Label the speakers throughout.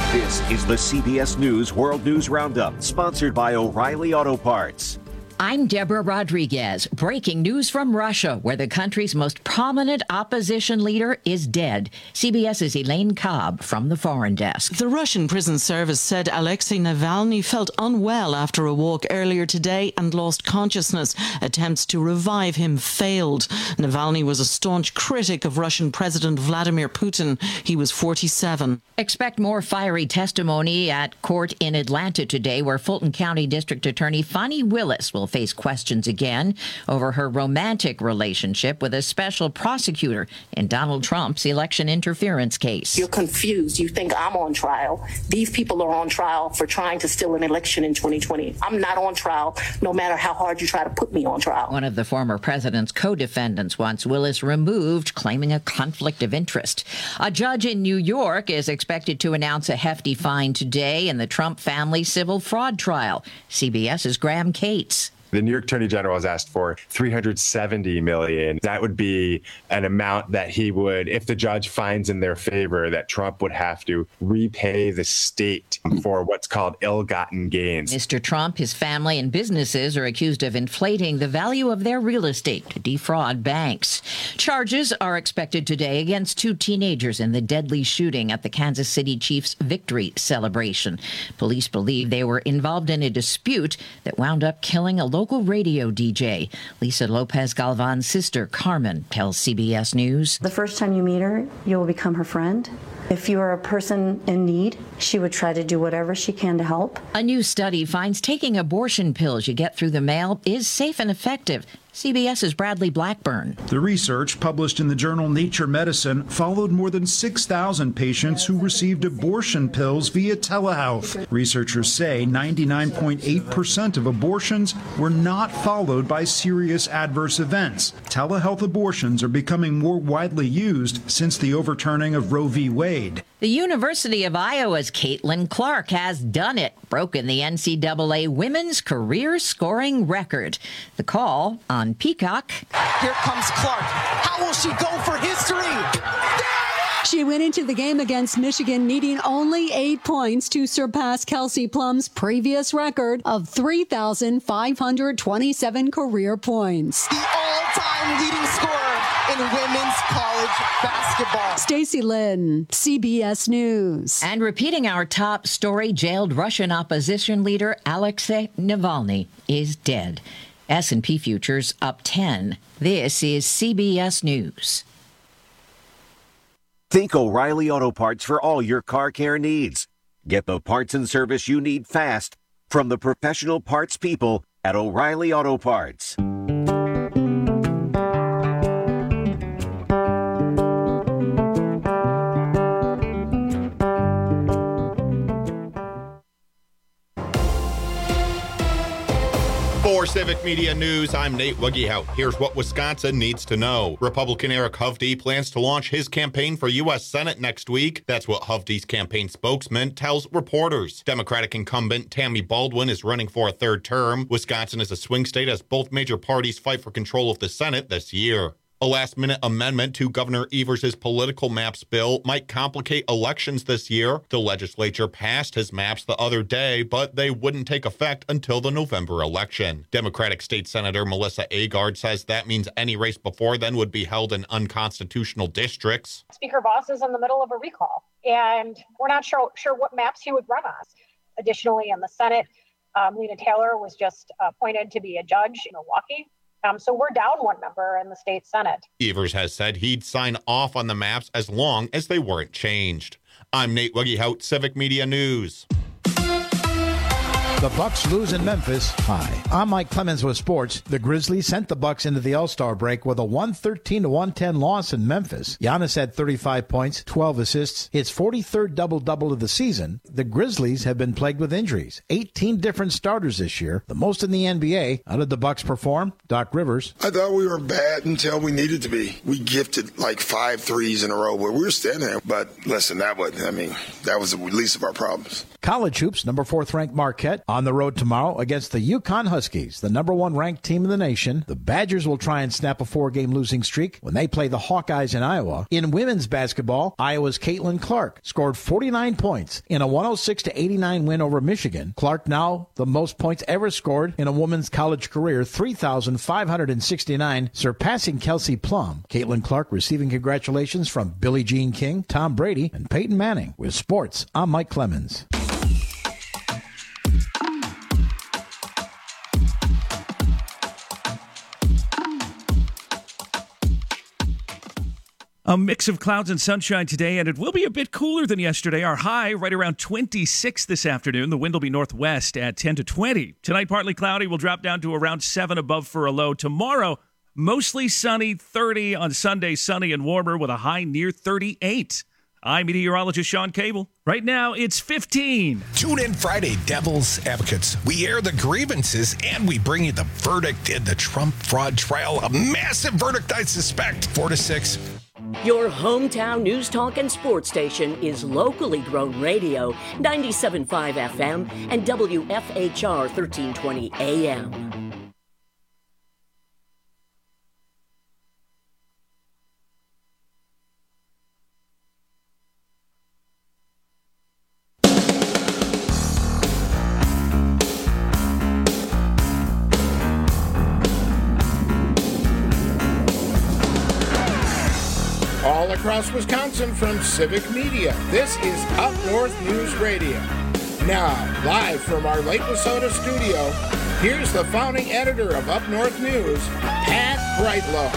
Speaker 1: This is the CBS News World News Roundup, sponsored by O'Reilly Auto Parts.
Speaker 2: I'm Deborah Rodriguez. Breaking news from Russia, where the country's most prominent opposition leader is dead. CBS's Elaine Cobb from the Foreign Desk.
Speaker 3: The Russian prison service said Alexei Navalny felt unwell after a walk earlier today and lost consciousness. Attempts to revive him failed. Navalny was a staunch critic of Russian President Vladimir Putin. He was 47.
Speaker 2: Expect more fiery testimony at court in Atlanta today, where Fulton County District Attorney Fani Willis will face questions again over her romantic relationship with a special prosecutor in Donald Trump's election interference case.
Speaker 4: You're confused. You think I'm on trial. These people are on trial for trying to steal an election in 2020. I'm not on trial, no matter how hard you try to put me on trial.
Speaker 2: One of the former president's co-defendants wants Willis removed, claiming a conflict of interest. A judge in New York is expected to announce a hefty fine today in the Trump family civil fraud trial. CBS's Graham Cates.
Speaker 5: The New York Attorney General has asked for $370 million. That would be an amount that he would, if the judge finds in their favor, that Trump would have to repay the state for what's called ill-gotten gains.
Speaker 2: Mr. Trump, his family, and businesses are accused of inflating the value of their real estate to defraud banks. Charges are expected today against two teenagers in the deadly shooting at the Kansas City Chiefs' victory celebration. Police believe they were involved in a dispute that wound up killing a local radio DJ. Lisa Lopez Galvan's sister, Carmen, tells CBS News.
Speaker 6: The first time you meet her, you will become her friend. If you are a person in need, she would try to do whatever she can to help.
Speaker 2: A new study finds taking abortion pills you get through the mail is safe and effective. CBS's Bradley Blackburn.
Speaker 7: The research, published in the journal Nature Medicine, followed more than 6,000 patients who received abortion pills via telehealth. Researchers say 99.8% of abortions were not followed by serious adverse events. Telehealth abortions are becoming more widely used since the overturning of Roe v. Wade.
Speaker 2: The University of Iowa's Caitlin Clark has done it, broken the NCAA women's career scoring record. The call on Peacock.
Speaker 8: Here comes Clark. How will she go for history?
Speaker 9: She went into the game against Michigan needing only 8 points to surpass Kelsey Plum's previous record of 3,527 career points.
Speaker 8: The all-time leading scorer in women's college basketball.
Speaker 9: Stacey Lynn, CBS News.
Speaker 2: And repeating our top story, jailed Russian opposition leader Alexei Navalny is dead. S&P futures up 10. This is CBS News.
Speaker 1: Think O'Reilly Auto Parts for all your car care needs. Get the parts and service you need fast from the professional parts people at O'Reilly Auto Parts.
Speaker 10: For Civic Media News, I'm Nate Wuggehout. Here's what Wisconsin needs to know. Republican Eric Hovde plans to launch his campaign for U.S. Senate next week. That's what Hovde's campaign spokesman tells reporters. Democratic incumbent Tammy Baldwin is running for a third term. Wisconsin is a swing state as both major parties fight for control of the Senate this year. A last-minute amendment to Governor Evers' political maps bill might complicate elections this year. The legislature passed his maps the other day, but they wouldn't take effect until the November election. Democratic State Senator Melissa Agard says that means any race before then would be held in unconstitutional districts.
Speaker 11: Speaker Voss is in the middle of a recall, and we're not sure what maps he would run on. Additionally, in the Senate, Lena Taylor was just appointed to be a judge in Milwaukee. So we're down one member in the state Senate.
Speaker 10: Evers has said he'd sign off on the maps as long as they weren't changed. I'm Nate Wuggehout, Civic Media News.
Speaker 12: The Bucks lose in Memphis. Hi, I'm Mike Clemens with sports. The Grizzlies sent the Bucks into the All-Star break with a 113-110 loss in Memphis. Giannis had 35 points, 12 assists, his 43rd double-double of the season. The Grizzlies have been plagued with injuries. 18 different starters this year, the most in the NBA. How did the Bucks perform? Doc Rivers.
Speaker 13: I thought we were bad until we needed to be. We gifted like 5 threes in a row where we were standing there. But listen, that was the least of our problems.
Speaker 12: College hoops, number 4th ranked Marquette On the road tomorrow against the Yukon Huskies, the number 1 ranked team in the nation. The Badgers will try and snap a 4-game losing streak when they play the Hawkeyes in Iowa. In women's basketball, Iowa's Caitlin Clark scored 49 points in a 106-89 win over Michigan. Clark now the most points ever scored in a woman's college career, 3,569, surpassing Kelsey Plum. Caitlin Clark receiving congratulations from Billie Jean King, Tom Brady, and Peyton Manning. With sports, I'm Mike Clemens.
Speaker 14: A mix of clouds and sunshine today, and it will be a bit cooler than yesterday. Our high right around 26 this afternoon. The wind will be northwest at 10 to 20. Tonight, partly cloudy. Will drop down to around 7 above for a low. Tomorrow, mostly sunny, 30. On Sunday, sunny and warmer with a high near 38. I'm meteorologist Sean Cable. Right now, it's 15.
Speaker 15: Tune in Friday, Devil's Advocates. We air the grievances and we bring you the verdict in the Trump fraud trial. A massive verdict, I suspect. 4 to 6.
Speaker 16: Your hometown news, talk, and sports station is locally grown radio, 97.5 FM and WFHR 1320 AM.
Speaker 17: All across Wisconsin from Civic Media, this is Up North News Radio. Now, live from our Lake Wissota studio, here's the founding editor of Up North News, Pat Brightlow.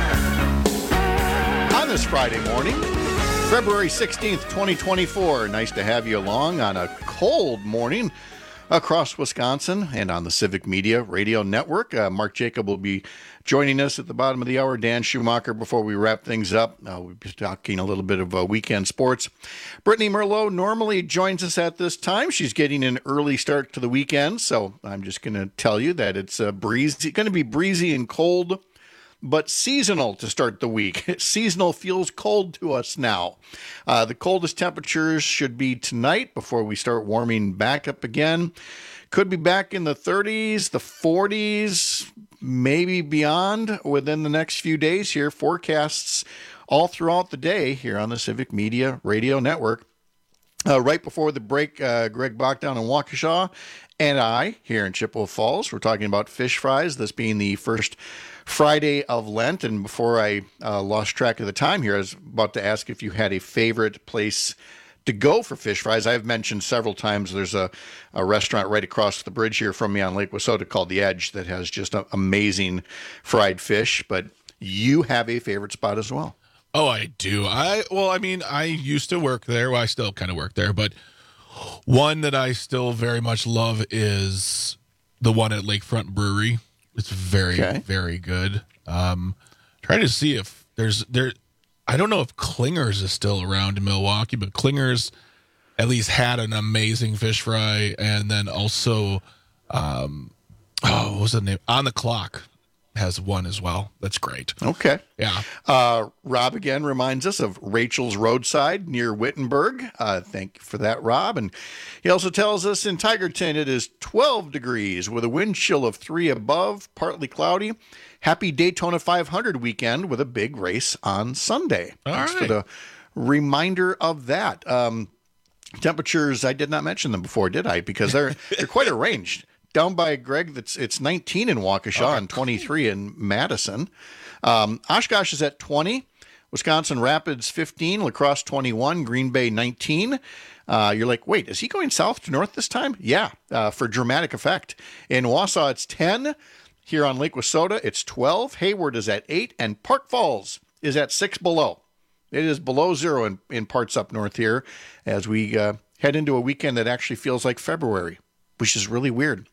Speaker 18: On this Friday morning, February 16th, 2024, nice to have you along on a cold morning across Wisconsin and on the Civic Media Radio Network. Mark Jacob will be joining us at the bottom of the hour. Dan Schumacher before we wrap things up. We'll be talking a little bit of weekend sports. Brittany Merlot normally joins us at this time. She's getting an early start to the weekend, so I'm just going to tell you that it's breezy, going to be breezy and cold, but seasonal to start the week. Seasonal feels cold to us now. The coldest temperatures should be tonight before we start warming back up again. Could be back in the 30s, the 40s, maybe beyond within the next few days here. Forecasts all throughout the day here on the Civic Media Radio Network. Right before the break, Greg Bachdown in Waukesha and I here in Chippewa Falls, we're talking about fish fries, this being the first Friday of Lent. And before I lost track of the time here, I was about to ask if you had a favorite place to go for fish fries. I've mentioned several times there's a restaurant right across the bridge here from me on Lake Wissota called The Edge that has just amazing fried fish, but you have a favorite spot as well.
Speaker 19: Oh, I do. I used to work there. Well, I still kind of work there, but one that I still very much love is the one at Lakefront Brewery. It's very, very good. Trying to see if I don't know if Klinger's is still around in Milwaukee, but Klinger's at least had an amazing fish fry. And then also, what was the name? On the Clock has one as well. That's great.
Speaker 18: Okay.
Speaker 19: Yeah.
Speaker 18: Rob again reminds us of Rachel's Roadside near Wittenberg. Thank you for that, Rob. And he also tells us in Tigerton it is 12 degrees with a wind chill of 3 above, partly cloudy. Happy Daytona 500 weekend with a big race on Sunday. Thanks for the reminder of that. Temperatures, I did not mention them before, did I? Because they're quite a range. Down by Greg, it's 19 in Waukesha and 23 in Madison. Oshkosh is at 20. Wisconsin Rapids 15. La Crosse 21. Green Bay 19. You're like, wait, is he going south to north this time? Yeah, for dramatic effect. In Wausau, it's 10. Here on Lake Wissota, it's 12. Hayward is at 8. And Park Falls is at 6 below. It is below zero in parts up north here as we head into a weekend that actually feels like February, which is really weird.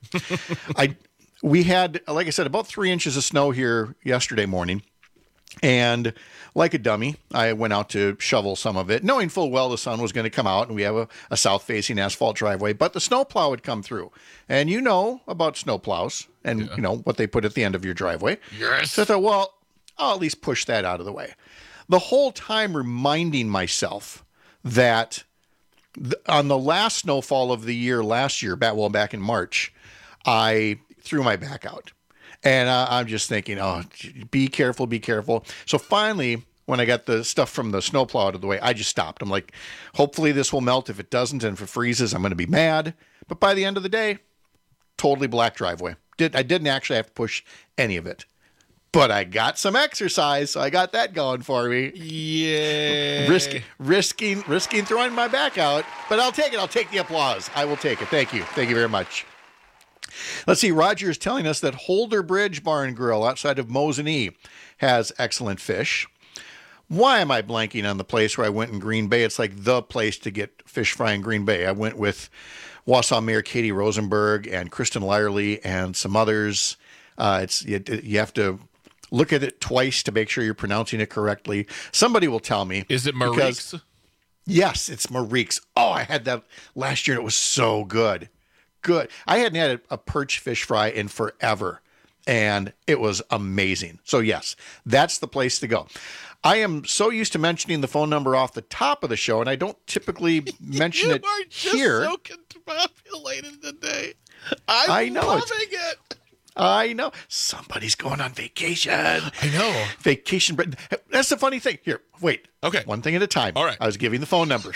Speaker 18: We had, like I said, about 3 inches of snow here yesterday morning. And like a dummy, I went out to shovel some of it, knowing full well the sun was going to come out and we have a south-facing asphalt driveway. But the snowplow would come through. And you know about snowplows and you know what they put at the end of your driveway.
Speaker 19: Yes.
Speaker 18: So I thought, well, I'll at least push that out of the way. The whole time reminding myself that on the last snowfall of the year last year, back in March, I threw my back out. And I'm just thinking, oh, be careful, be careful. So finally, when I got the stuff from the snowplow out of the way, I just stopped. I'm like, hopefully this will melt. If it doesn't and if it freezes, I'm going to be mad. But by the end of the day, totally black driveway. I didn't actually have to push any of it. But I got some exercise, so I got that going for me.
Speaker 19: Yeah.
Speaker 18: Risking throwing my back out. But I'll take it. I'll take the applause. I will take it. Thank you. Thank you very much. Let's see. Roger is telling us that Holder Bridge Bar and Grill outside of Mosinee has excellent fish. Why am I blanking on the place where I went in Green Bay? It's like the place to get fish fry in Green Bay. I went with Wausau Mayor Katie Rosenberg and Kristen Lyerly and some others. You have to look at it twice to make sure you're pronouncing it correctly. Somebody will tell me.
Speaker 19: Is it Marique's?
Speaker 18: Yes, it's Marique's. Oh, I had that last year and it was so good. Good. I hadn't had a perch fish fry in forever, and it was amazing. So, yes, that's the place to go. I am so used to mentioning the phone number off the top of the show, and I don't typily mention it here.
Speaker 19: You are just so confabulated today. I'm loving it.
Speaker 18: I know. Somebody's going on vacation.
Speaker 19: I know.
Speaker 18: Vacation. That's the funny thing. Here, wait.
Speaker 19: Okay.
Speaker 18: One thing at a time.
Speaker 19: All right.
Speaker 18: I was giving the phone number.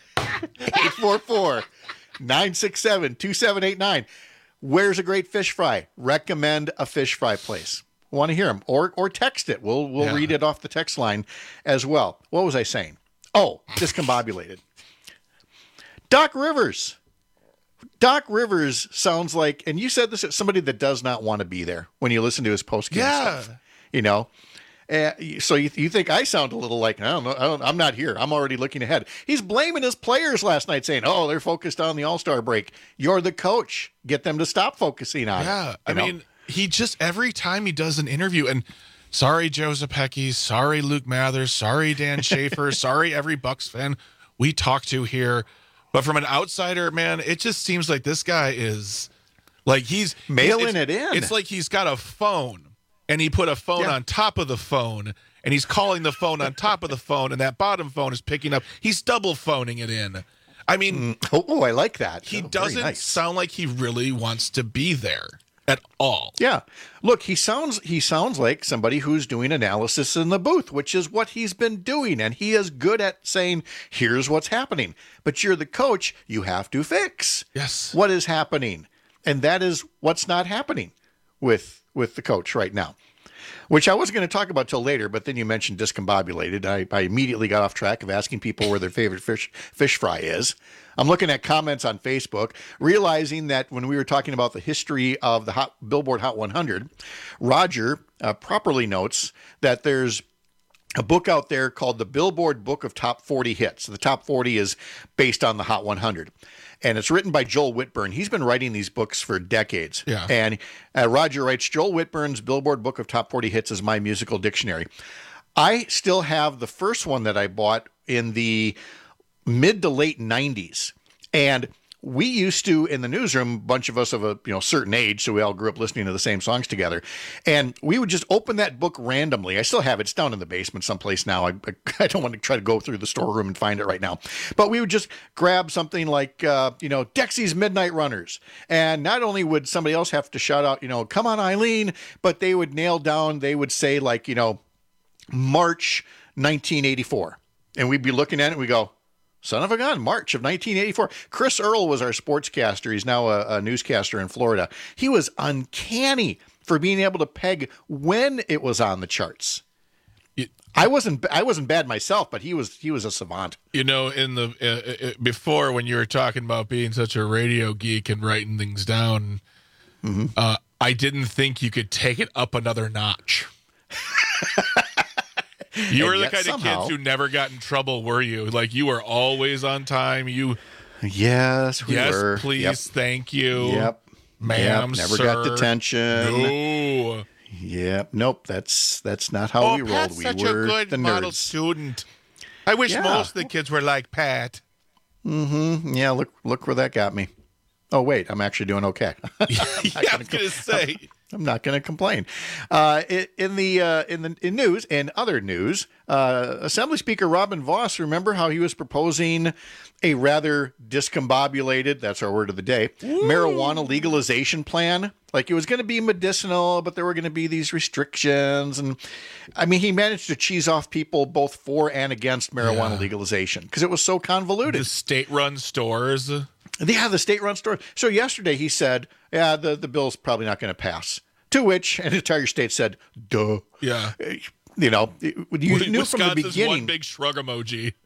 Speaker 18: 844-967-2789. Where's a great fish fry? Recommend a fish fry place. Want to hear them. Or text it. We'll read it off the text line as well. What was I saying? Oh, discombobulated. Doc Rivers. Doc Rivers sounds like, and you said this as somebody that does not want to be there when you listen to his post-game stuff. You know? So you think I sound a little like, I don't know, I'm not here. I'm already looking ahead. He's blaming his players last night, saying, oh, they're focused on the All-Star break. You're the coach. Get them to stop focusing on it.
Speaker 19: Yeah, I mean, he just, every time he does an interview, and sorry, Joe Zepecki, sorry, Luke Mathers, sorry, Dan Schaefer, sorry, every Bucks fan we talk to here. But from an outsider, man, it just seems like this guy is, like, he's
Speaker 18: mailing it in.
Speaker 19: It's like he's got a phone. And he put a phone on top of the phone, and he's calling the phone on top of the phone, and that bottom phone is picking up. He's double phoning it in. I mean,
Speaker 18: I like that.
Speaker 19: He doesn't sound like he really wants to be there at all.
Speaker 18: Yeah. Look, he sounds like somebody who's doing analysis in the booth, which is what he's been doing, and he is good at saying, here's what's happening. But you're the coach, you have to fix what is happening. And that is what's not happening with the coach right now, which I wasn't going to talk about till later, but then you mentioned discombobulated. I immediately got off track of asking people where their favorite fish fry is. I'm looking at comments on Facebook, realizing that when we were talking about the history of the Billboard Hot 100, Roger properly notes that there's a book out there called the Billboard Book of Top 40 Hits. The top 40 is based on the Hot 100. And it's written by Joel Whitburn. He's been writing these books for decades.
Speaker 19: Yeah.
Speaker 18: And Roger writes, Joel Whitburn's Billboard Book of Top 40 Hits is my musical dictionary. I still have the first one that I bought in the mid to late 90s. And we used to, in the newsroom, a bunch of us of a certain age, so we all grew up listening to the same songs together, and we would just open that book randomly. I still have it. It's down in the basement someplace now. I don't want to try to go through the storeroom and find it right now. But we would just grab something like, Dexy's Midnight Runners. And not only would somebody else have to shout out, come on, Eileen, but they would nail down, they would say like, March 1984. And we'd be looking at it and we go, son of a gun, March of 1984. Chris Earl was our sportscaster. He's now a newscaster in Florida. He was uncanny for being able to peg when it was on the charts. I wasn't bad myself, but he was a savant.
Speaker 19: In the before, when you were talking about being such a radio geek and writing things down, I didn't think you could take it up another notch. You were the kind of kids who never got in trouble, were you? Like, you were always on time.
Speaker 18: Yes, we were.
Speaker 19: Yes, please, thank you.
Speaker 18: Yep.
Speaker 19: Ma'am,
Speaker 18: never
Speaker 19: sir.
Speaker 18: got detention.
Speaker 19: No.
Speaker 18: Yep. Nope. That's not how we rolled.
Speaker 19: Pat's
Speaker 18: We
Speaker 19: such
Speaker 18: were
Speaker 19: a good
Speaker 18: the
Speaker 19: model
Speaker 18: nerds.
Speaker 19: student. I wish most of the kids were like Pat.
Speaker 18: Mm-hmm. Yeah. Look where that got me. Oh wait, I'm actually doing okay.
Speaker 19: I was going to say.
Speaker 18: I'm not going to complain. In news and other news, Assembly Speaker Robin Vos, remember how he was proposing a rather discombobulated, that's our word of the day, marijuana legalization plan? Like it was going to be medicinal, but there were going to be these restrictions. And I mean, he managed to cheese off people both for and against marijuana legalization because it was so convoluted.
Speaker 19: The state-run stores.
Speaker 18: Yeah, the state-run stores. So yesterday he said, yeah, the bill's probably not going to pass. To which an entire state said, duh.
Speaker 19: Yeah.
Speaker 18: You know, you knew from the beginning.
Speaker 19: One big shrug emoji.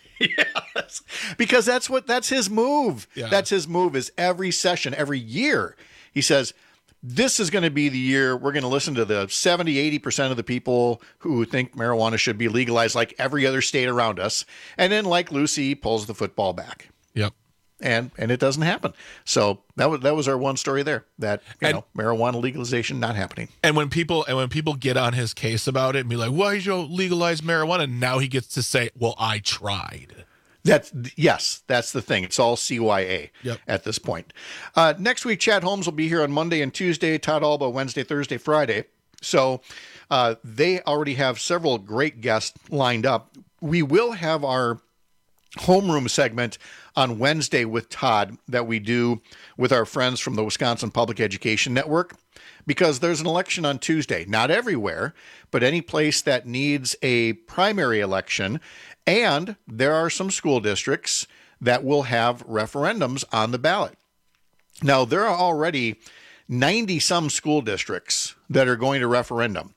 Speaker 18: Yes, because that's his move. Yeah. That's his move is every session, every year, he says, this is going to be the year we're going to listen to the 70-80% of the people who think marijuana should be legalized like every other state around us. And then like Lucy pulls the football back.
Speaker 19: Yep.
Speaker 18: And it doesn't happen. So that was our one story there, that you know, marijuana legalization not happening.
Speaker 19: And when people get on his case about it and be like, why did you legalize marijuana? And now he gets to say, well, I tried.
Speaker 18: That's the thing. It's all CYA at this point. Next week, Chad Holmes will be here on Monday and Tuesday, Todd Alba Wednesday, Thursday, Friday. So they already have several great guests lined up. We will have our homeroom segment on Wednesday with Todd that we do with our friends from the Wisconsin Public Education Network, because there's an election on Tuesday. Not everywhere, but any place that needs a primary election. And there are some school districts that will have referendums on the ballot. Now, there are already 90-some school districts that are going to referendum.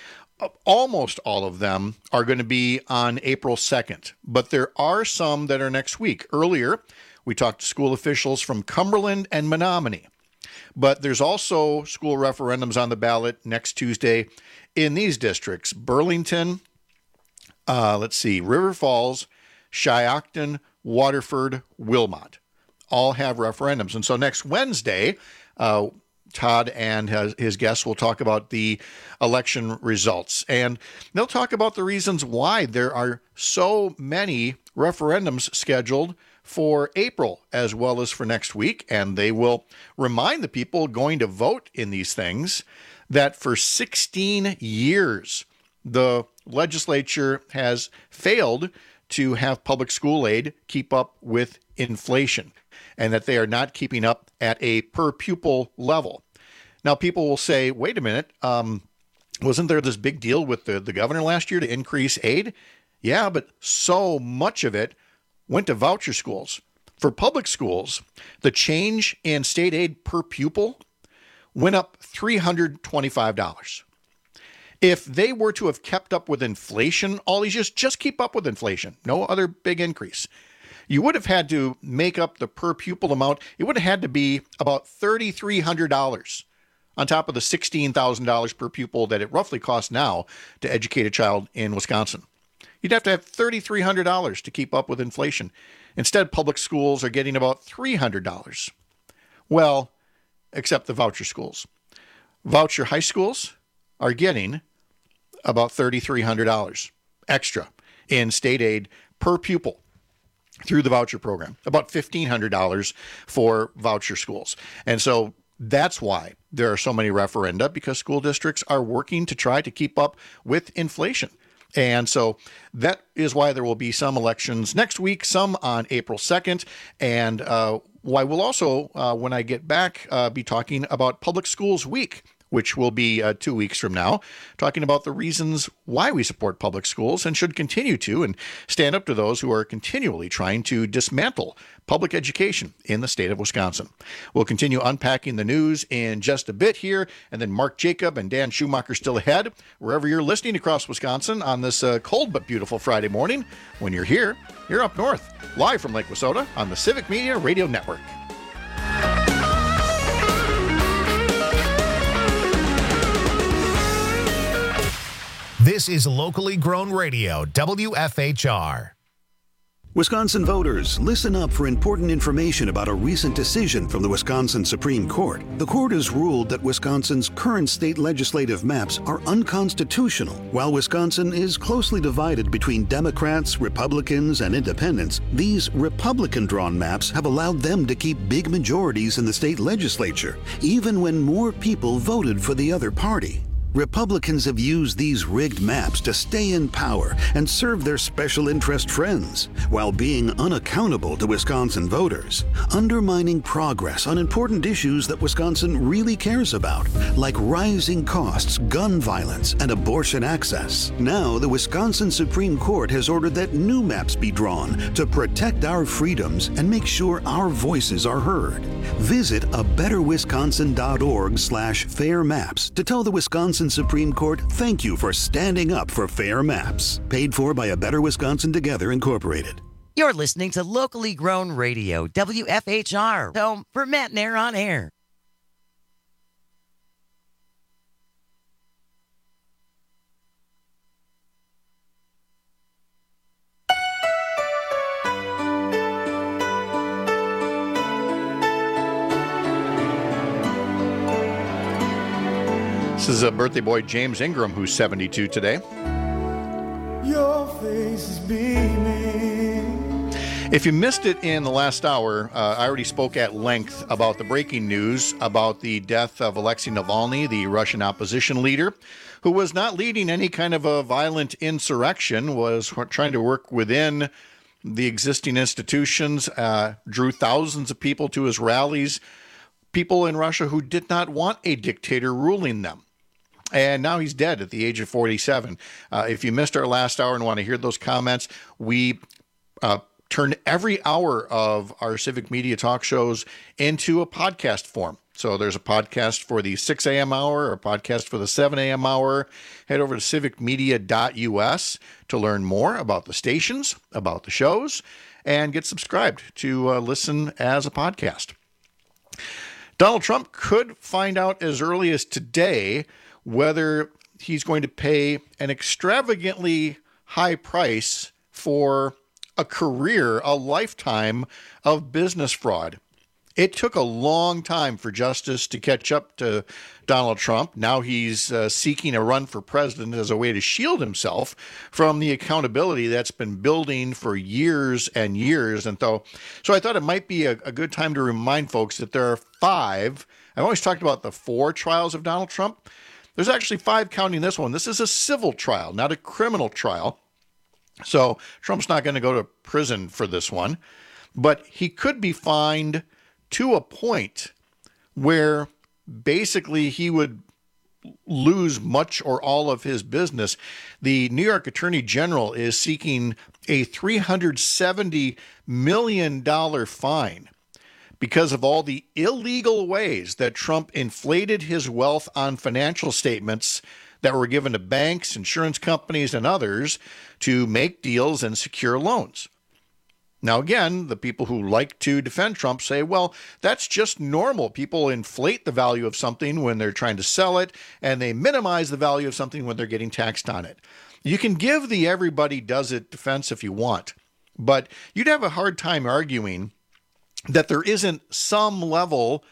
Speaker 18: Almost all of them are going to be on April 2nd, but there are some that are next week. Earlier, we talked to school officials from Cumberland and Menominee, but there's also school referendums on the ballot next Tuesday in these districts: Burlington, River Falls, Shiocton, Waterford, Wilmot, all have referendums. And so next Wednesday, Todd and his guests will talk about the election results. And they'll talk about the reasons why there are so many referendums scheduled for April as well as for next week. And they will remind the people going to vote in these things that for 16 years, the legislature has failed to have public school aid keep up with inflation, and that they are not keeping up at a per pupil level. Now, people will say, wait a minute, wasn't there this big deal with the governor last year to increase aid? Yeah, but so much of it went to voucher schools. For public schools, the change in state aid per pupil went up $325. If they were to have kept up with inflation all these years, just keep up with inflation, no other big increase, you would have had to make up the per pupil amount. It would have had to be about $3,300 on top of the $16,000 per pupil that it roughly costs now to educate a child in Wisconsin. You'd have to have $3,300 to keep up with inflation. Instead, public schools are getting about $300. Well, except the voucher schools. Voucher high schools are getting about $3,300 extra in state aid per pupil through the voucher program, about $1,500 for voucher schools. And so that's why there are so many referenda, because school districts are working to try to keep up with inflation. And so that is why there will be some elections next week, some on April 2nd, and why we'll also, when I get back, be talking about Public Schools Week, which will be 2 weeks from now, talking about the reasons why we support public schools and should continue to, and stand up to those who are continually trying to dismantle public education in the state of Wisconsin. We'll continue unpacking the news in just a bit here, and then Mark Jacob and Dan Schumacher still ahead, wherever you're listening across Wisconsin on this cold but beautiful Friday morning. When you're here, you're up north, live from Lake Wissota on the Civic Media Radio Network.
Speaker 20: This is locally grown radio, WFHR. Wisconsin voters, listen up for important information about a recent decision from the Wisconsin Supreme Court. The court has ruled that Wisconsin's current state legislative maps are unconstitutional. While Wisconsin is closely divided between Democrats, Republicans, and independents, these Republican-drawn maps have allowed them to keep big majorities in the state legislature, even when more people voted for the other party. Republicans have used these rigged maps to stay in power and serve their special interest friends, while being unaccountable to Wisconsin voters, undermining progress on important issues that Wisconsin really cares about, like rising costs, gun violence, and abortion access. Now, the Wisconsin Supreme Court has ordered that new maps be drawn to protect our freedoms and make sure our voices are heard. Visit abetterwisconsin.org/fair maps to tell the Wisconsin Supreme Court thank you for standing up for fair maps. Paid for by A Better Wisconsin Together, Incorporated.
Speaker 21: You're listening to locally grown radio, WFHR, home for Matt Nair on air.
Speaker 18: This is a birthday boy, James Ingram, who's 72 today.
Speaker 22: Your face is beaming.
Speaker 18: If you missed it in the last hour, I already spoke at length about the breaking news about the death of Alexei Navalny, the Russian opposition leader, who was not leading any kind of a violent insurrection, was trying to work within the existing institutions, drew thousands of people to his rallies, people in Russia who did not want a dictator ruling them. And now he's dead at the age of 47. If you missed our last hour and want to hear those comments, we turned every hour of our civic media talk shows into a podcast form. So there's a podcast for the 6 a.m. hour, or a podcast for the 7 a.m. hour. Head over to civicmedia.us to learn more about the stations, about the shows, and get subscribed to listen as a podcast. Donald Trump could find out as early as today whether he's going to pay an extravagantly high price for a career, a lifetime of business fraud. It took a long time for justice to catch up to Donald Trump. Now he's seeking a run for president as a way to shield himself from the accountability that's been building for years and years. And so I thought it might be a good time to remind folks that there are 5. I've always talked about the 4 trials of Donald Trump. There's actually 5 counting this one. This is a civil trial, not a criminal trial. So Trump's not going to go to prison for this one, but he could be fined to a point where basically he would lose much or all of his business. The New York Attorney General is seeking a $370 million fine because of all the illegal ways that Trump inflated his wealth on financial statements that were given to banks, insurance companies, and others to make deals and secure loans. Now, again, the people who like to defend Trump say, well, that's just normal. People inflate the value of something when they're trying to sell it, and they minimize the value of something when they're getting taxed on it. You can give the everybody does it defense if you want, but you'd have a hard time arguing that there isn't some level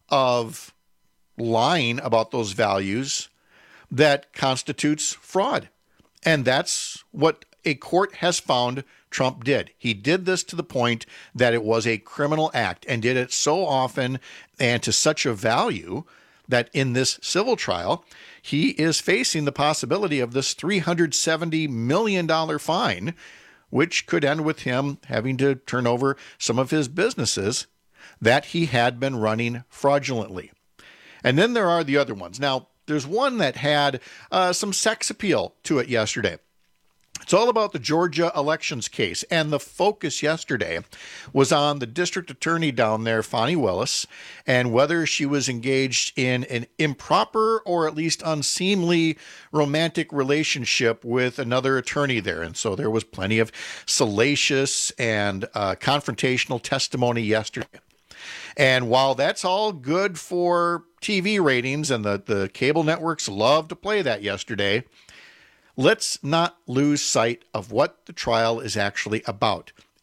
Speaker 18: of lying about those values that constitutes fraud. And that's what a court has found Trump did. He did this to the point that it was a criminal act, and did it so often and to such a value that in this civil trial, he is facing the possibility of this $370 million fine, which could end with him having to turn over some of his businesses that he had been running fraudulently. And then there are the other ones. Now, there's one that had some sex appeal to it yesterday. It's all about the Georgia elections case, and the focus yesterday was on the district attorney down there, Fani Willis, and whether she was engaged in an improper or at least unseemly romantic relationship with another attorney there. And so there was plenty of salacious and confrontational testimony yesterday. And while that's all good for TV ratings, and the cable networks love to play that yesterday, let's not lose sight of what the trial is actually about.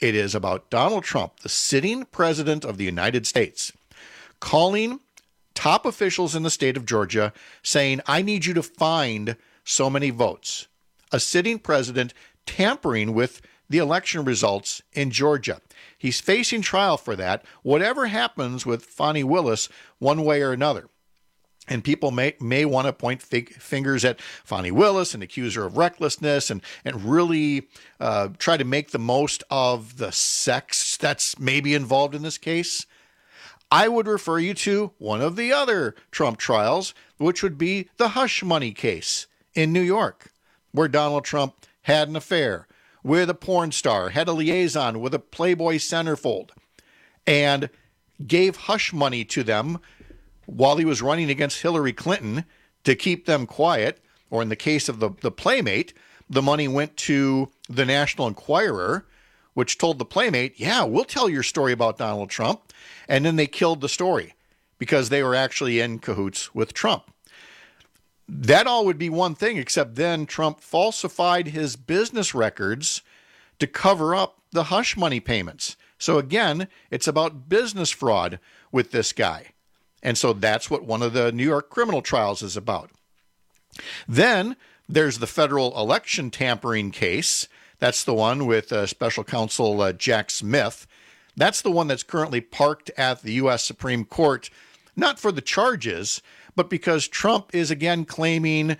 Speaker 18: It is about Donald Trump, the sitting president of the United States, calling top officials in the state of Georgia saying, I need you to find so many votes. A sitting president tampering with the election results in Georgia. He's facing trial for that, whatever happens with Fani Willis one way or another. And people may want to point fingers at Fani Willis and accuse her of recklessness and really try to make the most of the sex that's maybe involved in this case. I would refer you to one of the other Trump trials, which would be the hush money case in New York, where Donald Trump had an affair with a porn star, had a liaison with a Playboy centerfold, and gave hush money to them while he was running against Hillary Clinton to keep them quiet. Or in the case of the Playmate, the money went to the National Enquirer, which told the Playmate, yeah, we'll tell your story about Donald Trump. And then they killed the story because they were actually in cahoots with Trump. That all would be one thing, except then Trump falsified his business records to cover up the hush money payments. So again, it's about business fraud with this guy. And so that's what one of the New York criminal trials is about. Then there's the federal election tampering case. That's the one with special counsel Jack Smith. That's the one that's currently parked at the U.S. Supreme Court, not for the charges, but because Trump is again claiming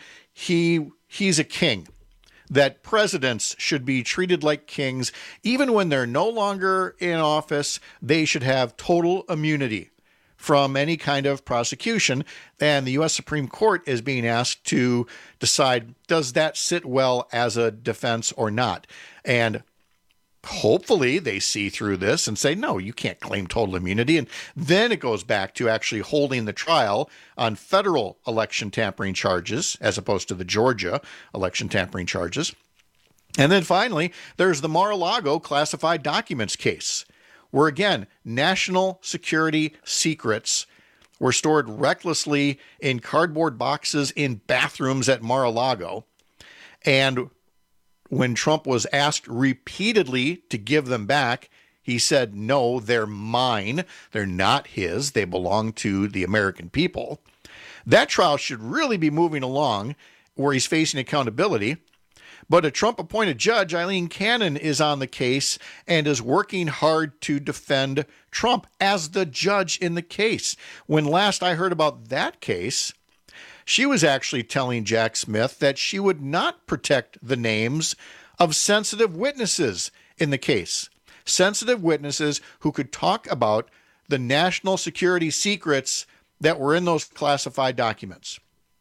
Speaker 18: he's a king, that presidents should be treated like kings. Even when they're no longer in office, they should have total immunity from any kind of prosecution. And the U.S. Supreme Court is being asked to decide, does that sit well as a defense or not? And hopefully they see through this and say, no, you can't claim total immunity. And then it goes back to actually holding the trial on federal election tampering charges as opposed to the Georgia election tampering charges. And then finally, there's the Mar-a-Lago classified documents case, where again, national security secrets were stored recklessly in cardboard boxes in bathrooms at Mar-a-Lago. And when Trump was asked repeatedly to give them back, he said, no, they're mine. They're not his. They belong to the American people. That trial should really be moving along where he's facing accountability. But a Trump-appointed judge, Eileen Cannon, is on the case and is working hard to defend Trump as the judge in the case. When last I heard about that case, she was actually telling Jack Smith that she would not protect the names of sensitive witnesses in the case. Sensitive witnesses who could talk about the national security secrets that were in those classified documents.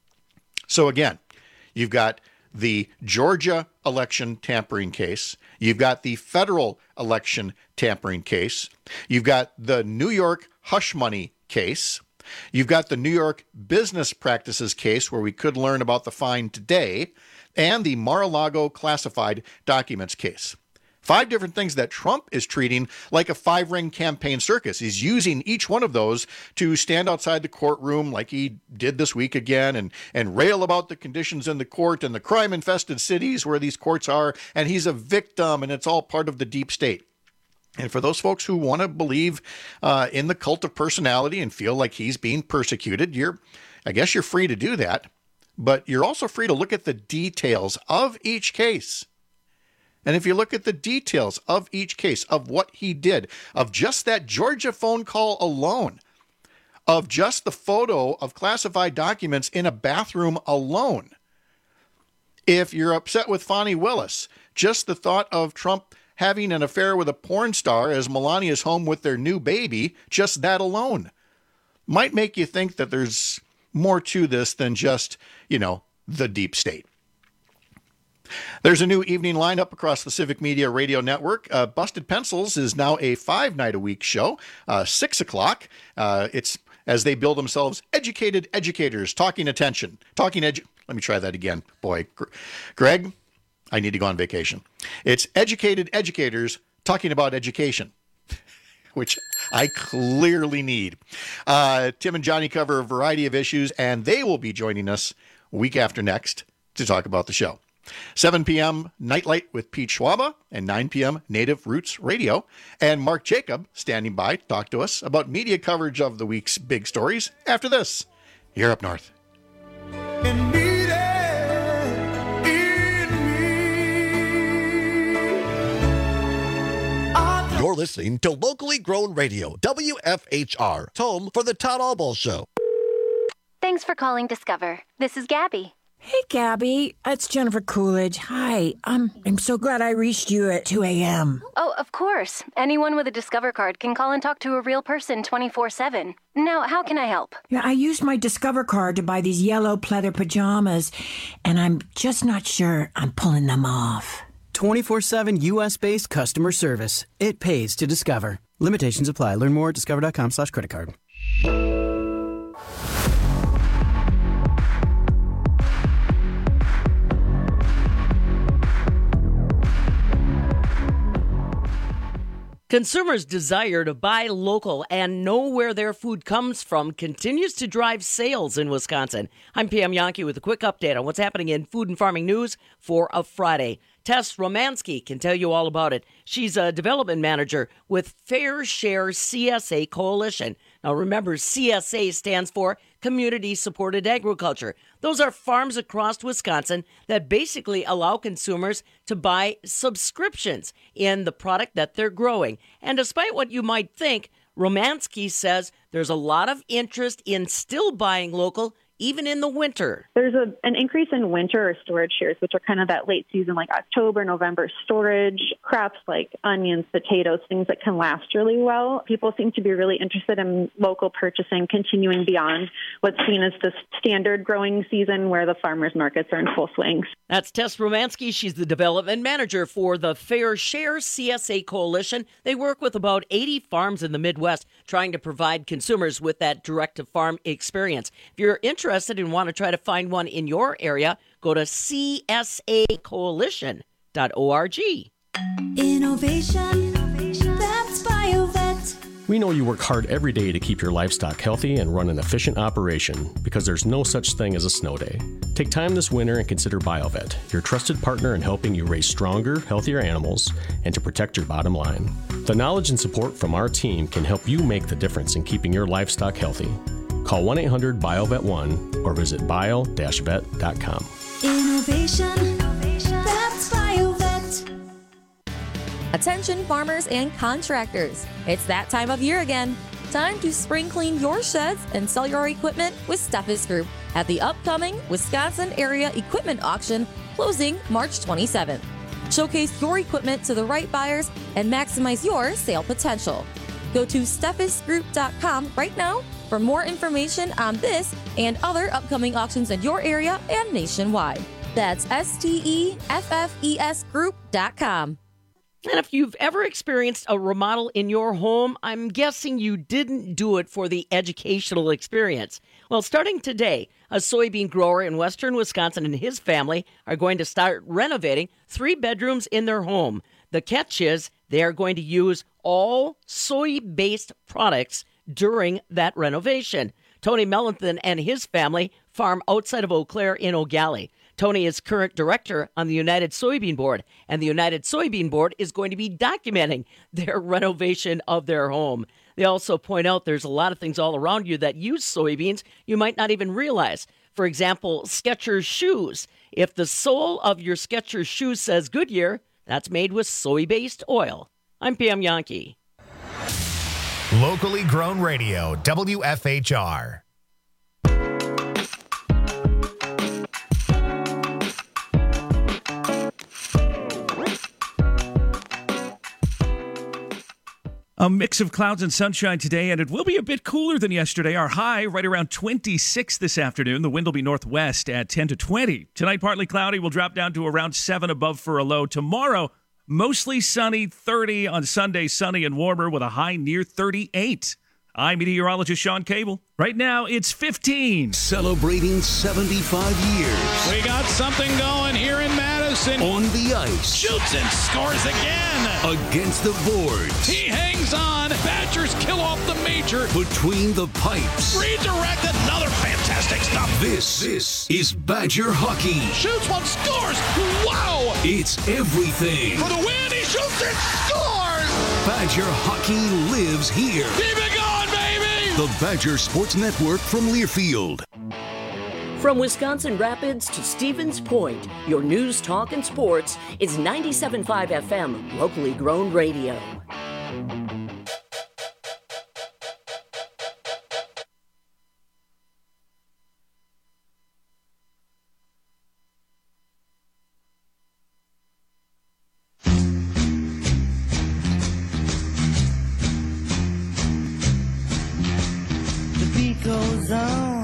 Speaker 18: So again, you've got the Georgia election tampering case. You've got the federal election tampering case. You've got the New York hush money case. You've got the New York business practices case where we could learn about the fine today, and the Mar-a-Lago classified documents case. 5 different things that Trump is treating like a 5-ring campaign circus. He's using each one of those to stand outside the courtroom like he did this week again and rail about the conditions in the court and the crime-infested cities where these courts are, and he's a victim, and it's all part of the deep state. And for those folks who want to believe in the cult of personality and feel like he's being persecuted, I guess you're free to do that, but you're also free to look at the details of each case. And if you look at the details of each case, of what he did, of just that Georgia phone call alone, of just the photo of classified documents in a bathroom alone, if you're upset with Fani Willis, just the thought of Trump having an affair with a porn star as Melania's home with their new baby, just that alone might make you think that there's more to this than just, the deep state. There's a new evening lineup across the Civic Media Radio Network. Busted Pencils is now a 5-night-a-week show, 6 o'clock. It's as they build themselves educated educators, talking attention. Let me try that again. Boy, Greg, I need to go on vacation. It's educated educators talking about education, which I clearly need. Tim and Johnny cover a variety of issues, and they will be joining us week after next to talk about the show. 7 p.m., Nightlight with Pete Schwaba, and 9 p.m., Native Roots Radio. And Mark Jacob standing by to talk to us about media coverage of the week's big stories after this. You're Up North.
Speaker 3: You're listening to locally grown radio, WFHR, home for the Todd Albaugh Show.
Speaker 4: Thanks for calling Discover. This is Gabby.
Speaker 23: Hey, Gabby. It's Jennifer Coolidge. Hi. I'm so glad I reached you at 2 a.m.
Speaker 4: Oh, of course. Anyone with a Discover card can call and talk to a real person 24/7. Now, how can I help?
Speaker 23: Yeah, I used my Discover card to buy these yellow pleather pajamas, and I'm just not sure I'm pulling them off.
Speaker 24: 24/7 U.S.-based customer service. It pays to Discover. Limitations apply. Learn more at discover.com/credit card.
Speaker 25: Consumers' desire to buy local and know where their food comes from continues to drive sales in Wisconsin. I'm Pam Yankee with a quick update on what's happening in food and farming news for a Friday. Tess Romansky can tell you all about it. She's a development manager with Fair Share CSA Coalition. Now remember, CSA stands for Community Supported Agriculture. Those are farms across Wisconsin that basically allow consumers to buy subscriptions in the product that they're growing. And despite what you might think, Romansky says there's a lot of interest in still buying local, even in the winter.
Speaker 26: There's an increase in winter or storage shares, which are kind of that late season, like October, November storage, crops like onions, potatoes, things that can last really well. People seem to be really interested in local purchasing, continuing beyond what's seen as the standard growing season where the farmers markets are in full swing.
Speaker 25: That's Tess Romansky. She's the development manager for the Fair Share CSA Coalition. They work with about 80 farms in the Midwest, trying to provide consumers with that direct-to-farm experience. If you're interested and want to try to find one in your area, go to csacoalition.org.
Speaker 22: Innovation, that's BioVet.
Speaker 27: We know you work hard every day to keep your livestock healthy and run an efficient operation because there's no such thing as a snow day. Take time this winter and consider BioVet, your trusted partner in helping you raise stronger, healthier animals and to protect your bottom line. The knowledge and support from our team can help you make the difference in keeping your livestock healthy. Call 1-800-BioVet1 or visit bio-vet.com.
Speaker 22: Innovation, that's BioVet.
Speaker 28: Attention farmers and contractors. It's that time of year again. Time to spring clean your sheds and sell your equipment with Steffes Group at the upcoming Wisconsin Area Equipment Auction closing March 27th. Showcase your equipment to the right buyers and maximize your sale potential. Go to steffesgroup.com right now for more information on this and other upcoming auctions in your area and nationwide. That's STEFFESgroup.com.
Speaker 25: And if you've ever experienced a remodel in your home, I'm guessing you didn't do it for the educational experience. Well, starting today, a soybean grower in western Wisconsin and his family are going to start renovating 3 bedrooms in their home. The catch is they are going to use all soy-based products during that renovation. Tony Mellenthan and his family farm outside of Eau Claire in O'Galley. Tony is current director on the United Soybean Board, and the United Soybean Board is going to be documenting their renovation of their home. They also point out there's a lot of things all around you that use soybeans you might not even realize. For example, Skechers shoes. If the sole of your Skechers shoes says Goodyear, that's made with soy-based oil. I'm Pam Yankee.
Speaker 29: Locally grown radio, WFHR.
Speaker 14: A mix of clouds and sunshine today, and it will be a bit cooler than yesterday. Our high right around 26 this afternoon. The wind will be northwest at 10 to 20. Tonight, partly cloudy. We'll drop down to around 7 above for a low. Tomorrow, mostly sunny, 30. On Sunday, sunny and warmer with a high near 38. I'm meteorologist Sean Cable. Right now, it's 15.
Speaker 20: Celebrating 75 years.
Speaker 30: We got something going here in Madison.
Speaker 20: On the ice.
Speaker 30: Shoots and scores again.
Speaker 20: Against the boards.
Speaker 30: He hangs is on. Badgers kill off the major.
Speaker 1: Between the Pipes.
Speaker 30: Redirect, another fantastic stop.
Speaker 1: This is Badger hockey.
Speaker 30: Shoots one, scores. Wow.
Speaker 1: It's everything.
Speaker 30: For the win, he shoots it, scores.
Speaker 1: Badger hockey lives here.
Speaker 30: Keep it going, baby.
Speaker 1: The Badger Sports Network from Learfield.
Speaker 16: From Wisconsin Rapids to Stevens Point, your news, talk, and sports is 97.5 FM, locally grown radio.
Speaker 2: The beat goes on.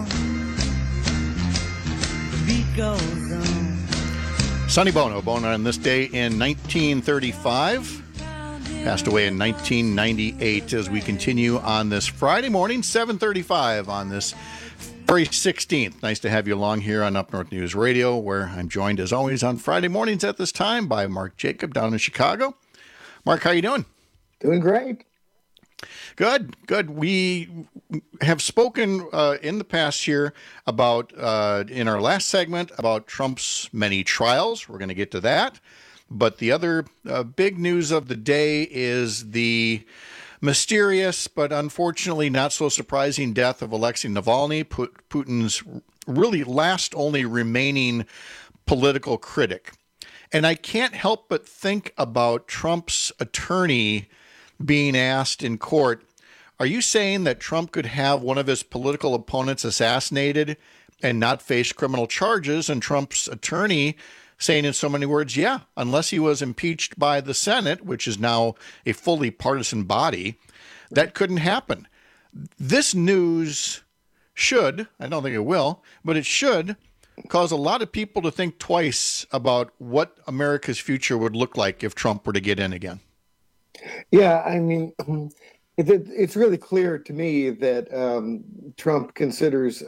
Speaker 2: Goes on.
Speaker 18: Sonny Bono, born on this day in 1935, passed away in 1998. As we continue on this Friday morning, 7:35 on this February 16th. Nice to have you along here on Up North News Radio, where I'm joined as always on Friday mornings at this time by Mark Jacob down in Chicago. Mark, how you doing?
Speaker 5: Doing great.
Speaker 18: Good. We have spoken in the past year about, in our last segment, about Trump's many trials. We're going to get to that. But the other big news of the day is the mysterious but unfortunately not so surprising death of Alexei Navalny, Putin's really last only remaining political critic. And I can't help but think about Trump's attorney being asked in court, are you saying that Trump could have one of his political opponents assassinated and not face criminal charges? And Trump's attorney saying in so many words, yeah, unless he was impeached by the Senate, which is now a fully partisan body, that couldn't happen. This news should, I don't think it will, but it should cause a lot of people to think twice about what America's future would look like if Trump were to get in again.
Speaker 5: Yeah, I mean, it's really clear to me that Trump considers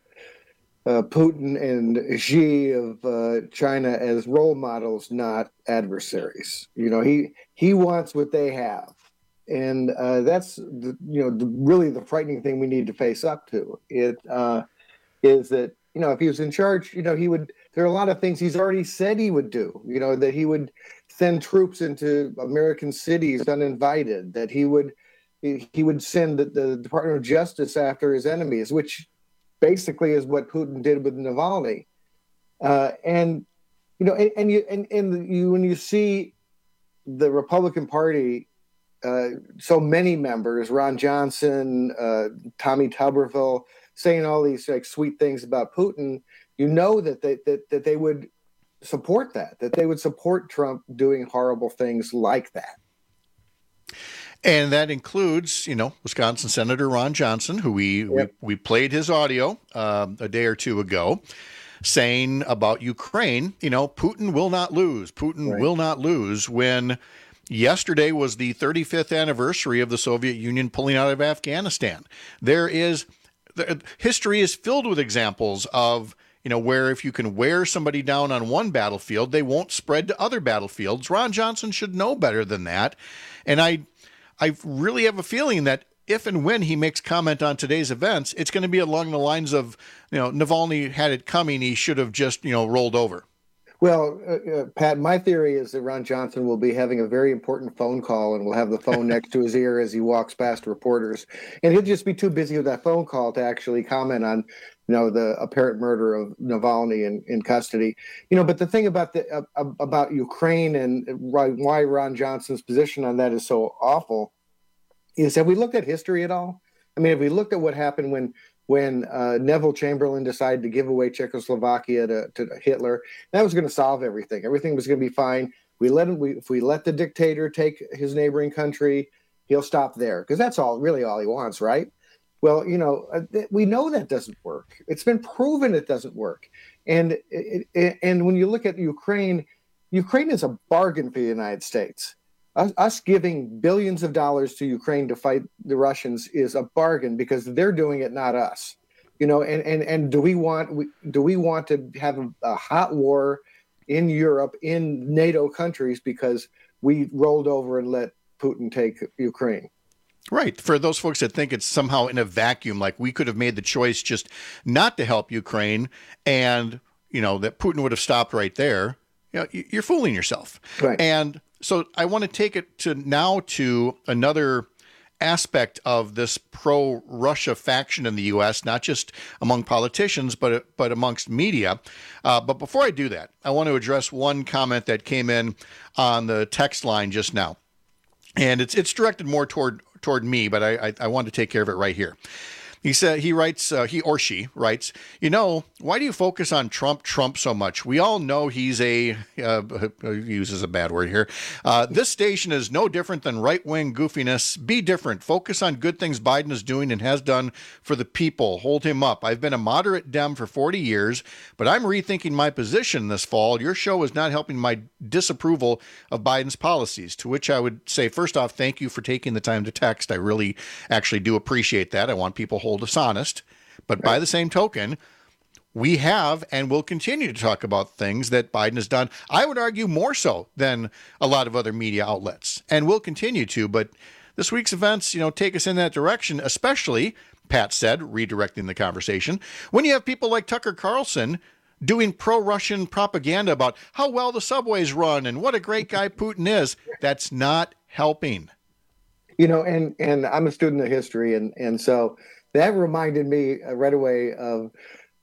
Speaker 5: Putin and Xi of China as role models, not adversaries. You know, he wants what they have, and that's really the frightening thing we need to face up to. It is that if he was in charge, he would. There are a lot of things he's already said he would do. That he would send troops into American cities uninvited. That he would send the Department of Justice after his enemies, which basically is what Putin did with Navalny. When you see the Republican Party, so many members, Ron Johnson, Tommy Tuberville, saying all these sweet things about Putin, that they would support that they would support Trump doing horrible things like that.
Speaker 18: And that includes, Wisconsin Senator Ron Johnson, who we played his audio a day or two ago, saying about Ukraine, Putin will not lose. Putin will not lose, when yesterday was the 35th anniversary of the Soviet Union pulling out of Afghanistan. History is filled with examples of, where if you can wear somebody down on one battlefield, they won't spread to other battlefields. Ron Johnson should know better than that. And I really have a feeling that if and when he makes comment on today's events, it's going to be along the lines of, Navalny had it coming. He should have just, rolled over.
Speaker 5: Well, Pat, my theory is that Ron Johnson will be having a very important phone call and will have the phone next to his ear as he walks past reporters. And he'll just be too busy with that phone call to actually comment on, the apparent murder of Navalny in custody. But the thing about Ukraine and why Ron Johnson's position on that is so awful is, have we looked at history at all? I mean, have we looked at what happened when Neville Chamberlain decided to give away Czechoslovakia to Hitler? That was going to solve everything. Everything was going to be fine. If we let the dictator take his neighboring country, he'll stop there, because that's really all he wants, right? Well, we know that doesn't work. It's been proven it doesn't work. And when you look at Ukraine is a bargain for the United States. Us giving billions of dollars to Ukraine to fight the Russians is a bargain, because they're doing it, not us. And do we want to have a hot war in Europe, in NATO countries, because we rolled over and let Putin take Ukraine?
Speaker 18: Right. For those folks that think it's somehow in a vacuum, like we could have made the choice just not to help Ukraine and, that Putin would have stopped right there, you're fooling yourself.
Speaker 5: Right.
Speaker 18: And so I want to take it to another aspect of this pro-Russia faction in the U.S., not just among politicians, but amongst media. But before I do that, I want to address one comment that came in on the text line just now. And it's directed more toward me, but I want to take care of it right here. He or she writes, why do you focus on Trump so much? We all know he's uses a bad word here. This station is no different than right-wing goofiness. Be different. Focus on good things Biden is doing and has done for the people. Hold him up. I've been a moderate Dem for 40 years, but I'm rethinking my position this fall. Your show is not helping my disapproval of Biden's policies, to which I would say, first off, thank you for taking the time to text. I really actually do appreciate that. I want people hold us honest. But by the same token, we have and will continue to talk about things that Biden has done. I would argue more so than a lot of other media outlets, and will continue to. But this week's events, take us in that direction, especially, Pat said, redirecting the conversation, when you have people like Tucker Carlson doing pro-Russian propaganda about how well the subways run and what a great guy Putin is. That's not helping.
Speaker 5: And I'm a student of history, and so that reminded me right away of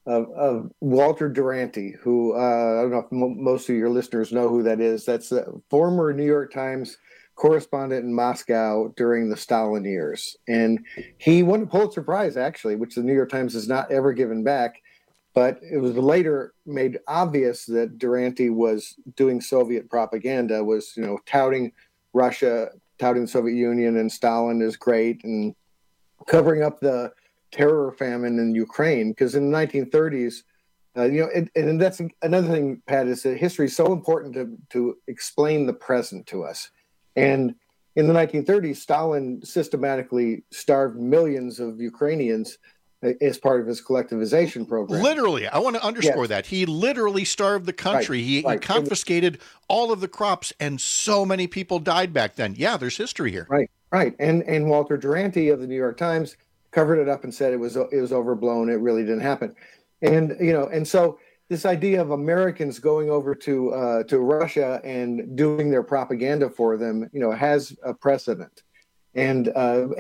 Speaker 5: Walter Duranty, who I don't know if most of your listeners know who that is. That's a former New York Times correspondent in Moscow during the Stalin years. And he won a Pulitzer Prize, actually, which the New York Times has not ever given back. But it was later made obvious that Duranty was doing Soviet propaganda, was, touting Russia, touting the Soviet Union and Stalin is great, and covering up the terror famine in Ukraine. Because in the 1930s, and that's another thing, Pat, is that history is so important to explain the present to us. And in the 1930s, Stalin systematically starved millions of Ukrainians as part of his collectivization program.
Speaker 18: Literally, I want to underscore that. He literally starved the country. He confiscated all of the crops, and so many people died back then. Yeah, there's history here.
Speaker 5: Right. And Walter Duranty of the New York Times covered it up and said it was overblown. It really didn't happen. And and so this idea of Americans going over to Russia and doing their propaganda for them, has a precedent. And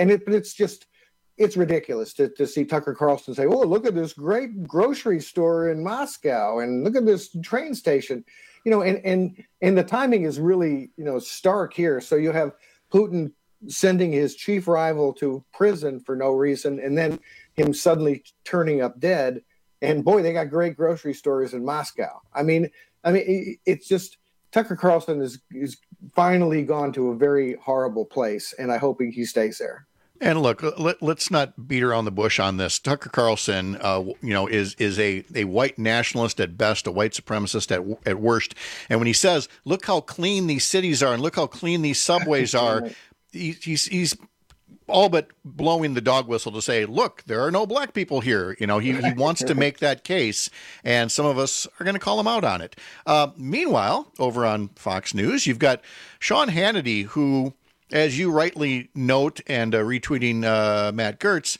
Speaker 5: it's ridiculous to see Tucker Carlson say, "Oh, look at this great grocery store in Moscow, and look at this train station," and the timing is really stark here. So you have Putin sending his chief rival to prison for no reason, and then him suddenly turning up dead. And boy, they got great grocery stores in Moscow. I mean, it's just Tucker Carlson is finally gone to a very horrible place, and I hope he stays there.
Speaker 18: And look, let's not beat around the bush on this. Tucker Carlson, is a white nationalist at best, a white supremacist at worst. And when he says, "Look how clean these cities are, and look how clean these subways are," he's all but blowing the dog whistle to say, "Look, there are no black people here." He wants to make that case, and some of us are going to call him out on it. Meanwhile, over on Fox News, you've got Sean Hannity, who, as you rightly note, and retweeting Matt Gertz,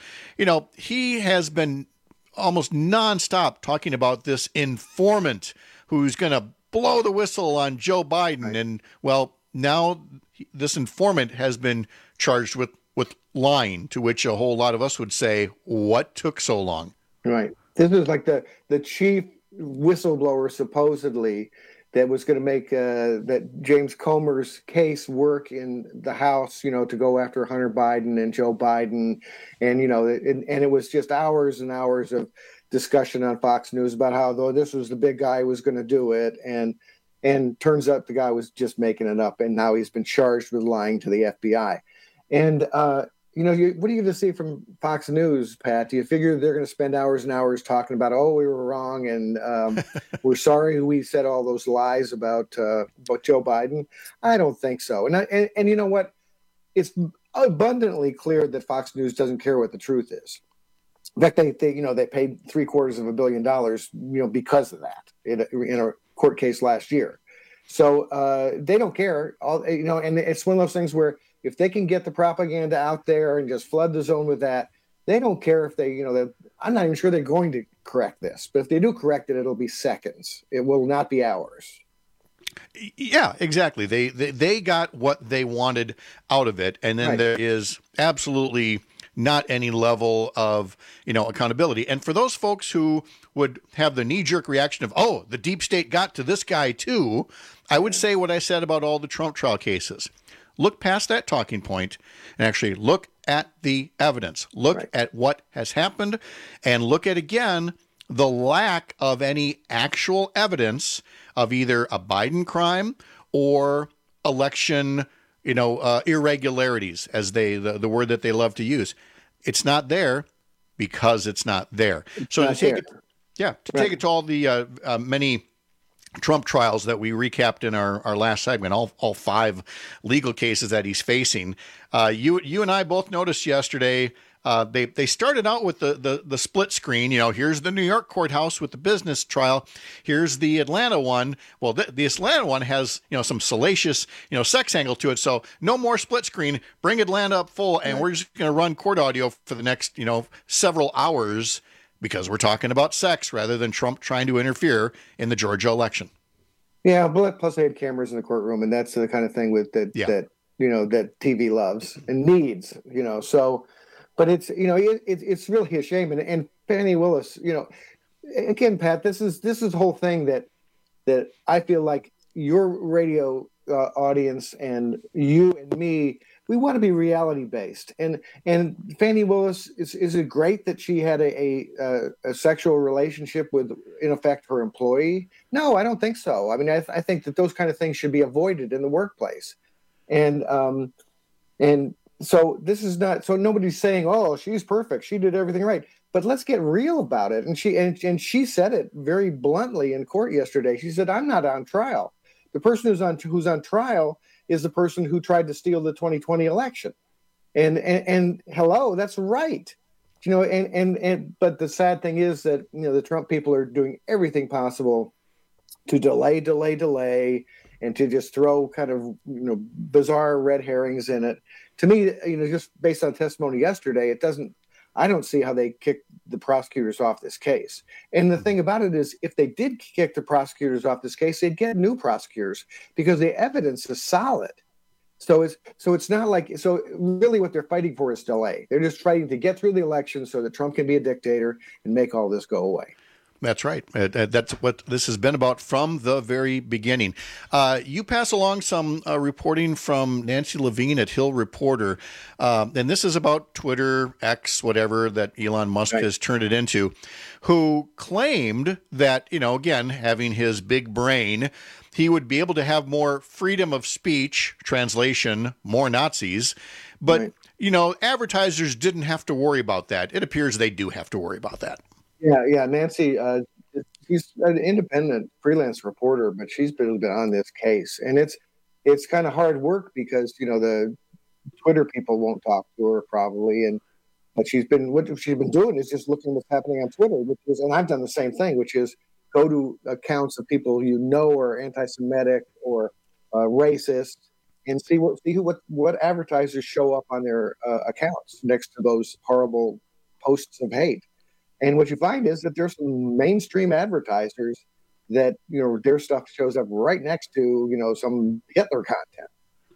Speaker 18: he has been almost nonstop talking about this informant who's going to blow the whistle on Joe Biden. Right. And, well, now this informant has been charged with lying, to which a whole lot of us would say, what took so long?
Speaker 5: Right. This is like the chief whistleblower, supposedly, that was going to make that James Comer's case work in the House, to go after Hunter Biden and Joe Biden. And, and it was just hours and hours of discussion on Fox News about how, though this was the big guy who was going to do it. And turns out the guy was just making it up. And now he's been charged with lying to the FBI. And, what are you going to see from Fox News, Pat? Do you figure they're going to spend hours and hours talking about, we were wrong, and we're sorry we said all those lies about Joe Biden? I don't think so. And you know what? It's abundantly clear that Fox News doesn't care what the truth is. In fact, they paid $750 million, because of that in a court case last year. So they don't care. And it's one of those things where if they can get the propaganda out there and just flood the zone with that, they don't care if they, I'm not even sure they're going to correct this, but if they do correct it, it'll be seconds. It will not be hours.
Speaker 18: Yeah, exactly. They got what they wanted out of it, and then there is absolutely not any level of accountability. And for those folks who would have the knee-jerk reaction of, oh, the deep state got to this guy too, I would say what I said about all the Trump trial cases. Look past that talking point and actually look at the evidence. Look at what has happened, and look at, again, the lack of any actual evidence of either a Biden crime or election, irregularities, as the word that they love to use. It's not there because it's not there. So to take it to all the many Trump trials that we recapped in our last segment, all 5 legal cases that he's facing. You and I both noticed yesterday. They started out with the split screen. Here's the New York courthouse with the business trial. Here's the Atlanta one. Well, the Atlanta one has some salacious sex angle to it. So no more split screen. Bring Atlanta up full, and we're just going to run court audio for the next several hours because we're talking about sex rather than Trump trying to interfere in the Georgia election.
Speaker 5: Yeah, but plus they had cameras in the courtroom, and that's the kind of thing that TV loves and needs. So. But it's it's really a shame, and Fannie Willis, again, Pat, this is the whole thing that I feel like your radio audience and you and me, we want to be reality based, and Fannie Willis, is it great that she had a sexual relationship with, in effect, her employee? No, I don't think so. I mean, I think that those kind of things should be avoided in the workplace, and. So this is not, so nobody's saying, oh, she's perfect, she did everything right. But let's get real about it. And she said it very bluntly in court yesterday. She said, I'm not on trial. The person who's on trial is the person who tried to steal the 2020 election. And hello, that's right. But the sad thing is that the Trump people are doing everything possible to delay, and to just throw kind of bizarre red herrings in it. To me, just based on testimony yesterday, I don't see how they kicked the prosecutors off this case. And the thing about it is, if they did kick the prosecutors off this case, they'd get new prosecutors because the evidence is solid. So it's not like, so really what they're fighting for is delay. They're just fighting to get through the election so that Trump can be a dictator and make all this go away.
Speaker 18: That's right. That's what this has been about from the very beginning. You pass along some reporting from Nancy Levine at Hill Reporter, and this is about Twitter, X, whatever that Elon Musk has turned it into, who claimed that, again, having his big brain, he would be able to have more freedom of speech, translation, more Nazis. But, advertisers didn't have to worry about that. It appears they do have to worry about that.
Speaker 5: Yeah. Nancy, she's an independent freelance reporter, but she's been on this case, and it's kind of hard work because the Twitter people won't talk to her probably, but what she's been doing is just looking what's happening on Twitter, and I've done the same thing, which is go to accounts of people are anti-Semitic or racist, and see what advertisers show up on their accounts next to those horrible posts of hate. And what you find is that there's some mainstream advertisers that, their stuff shows up right next to, some Hitler content.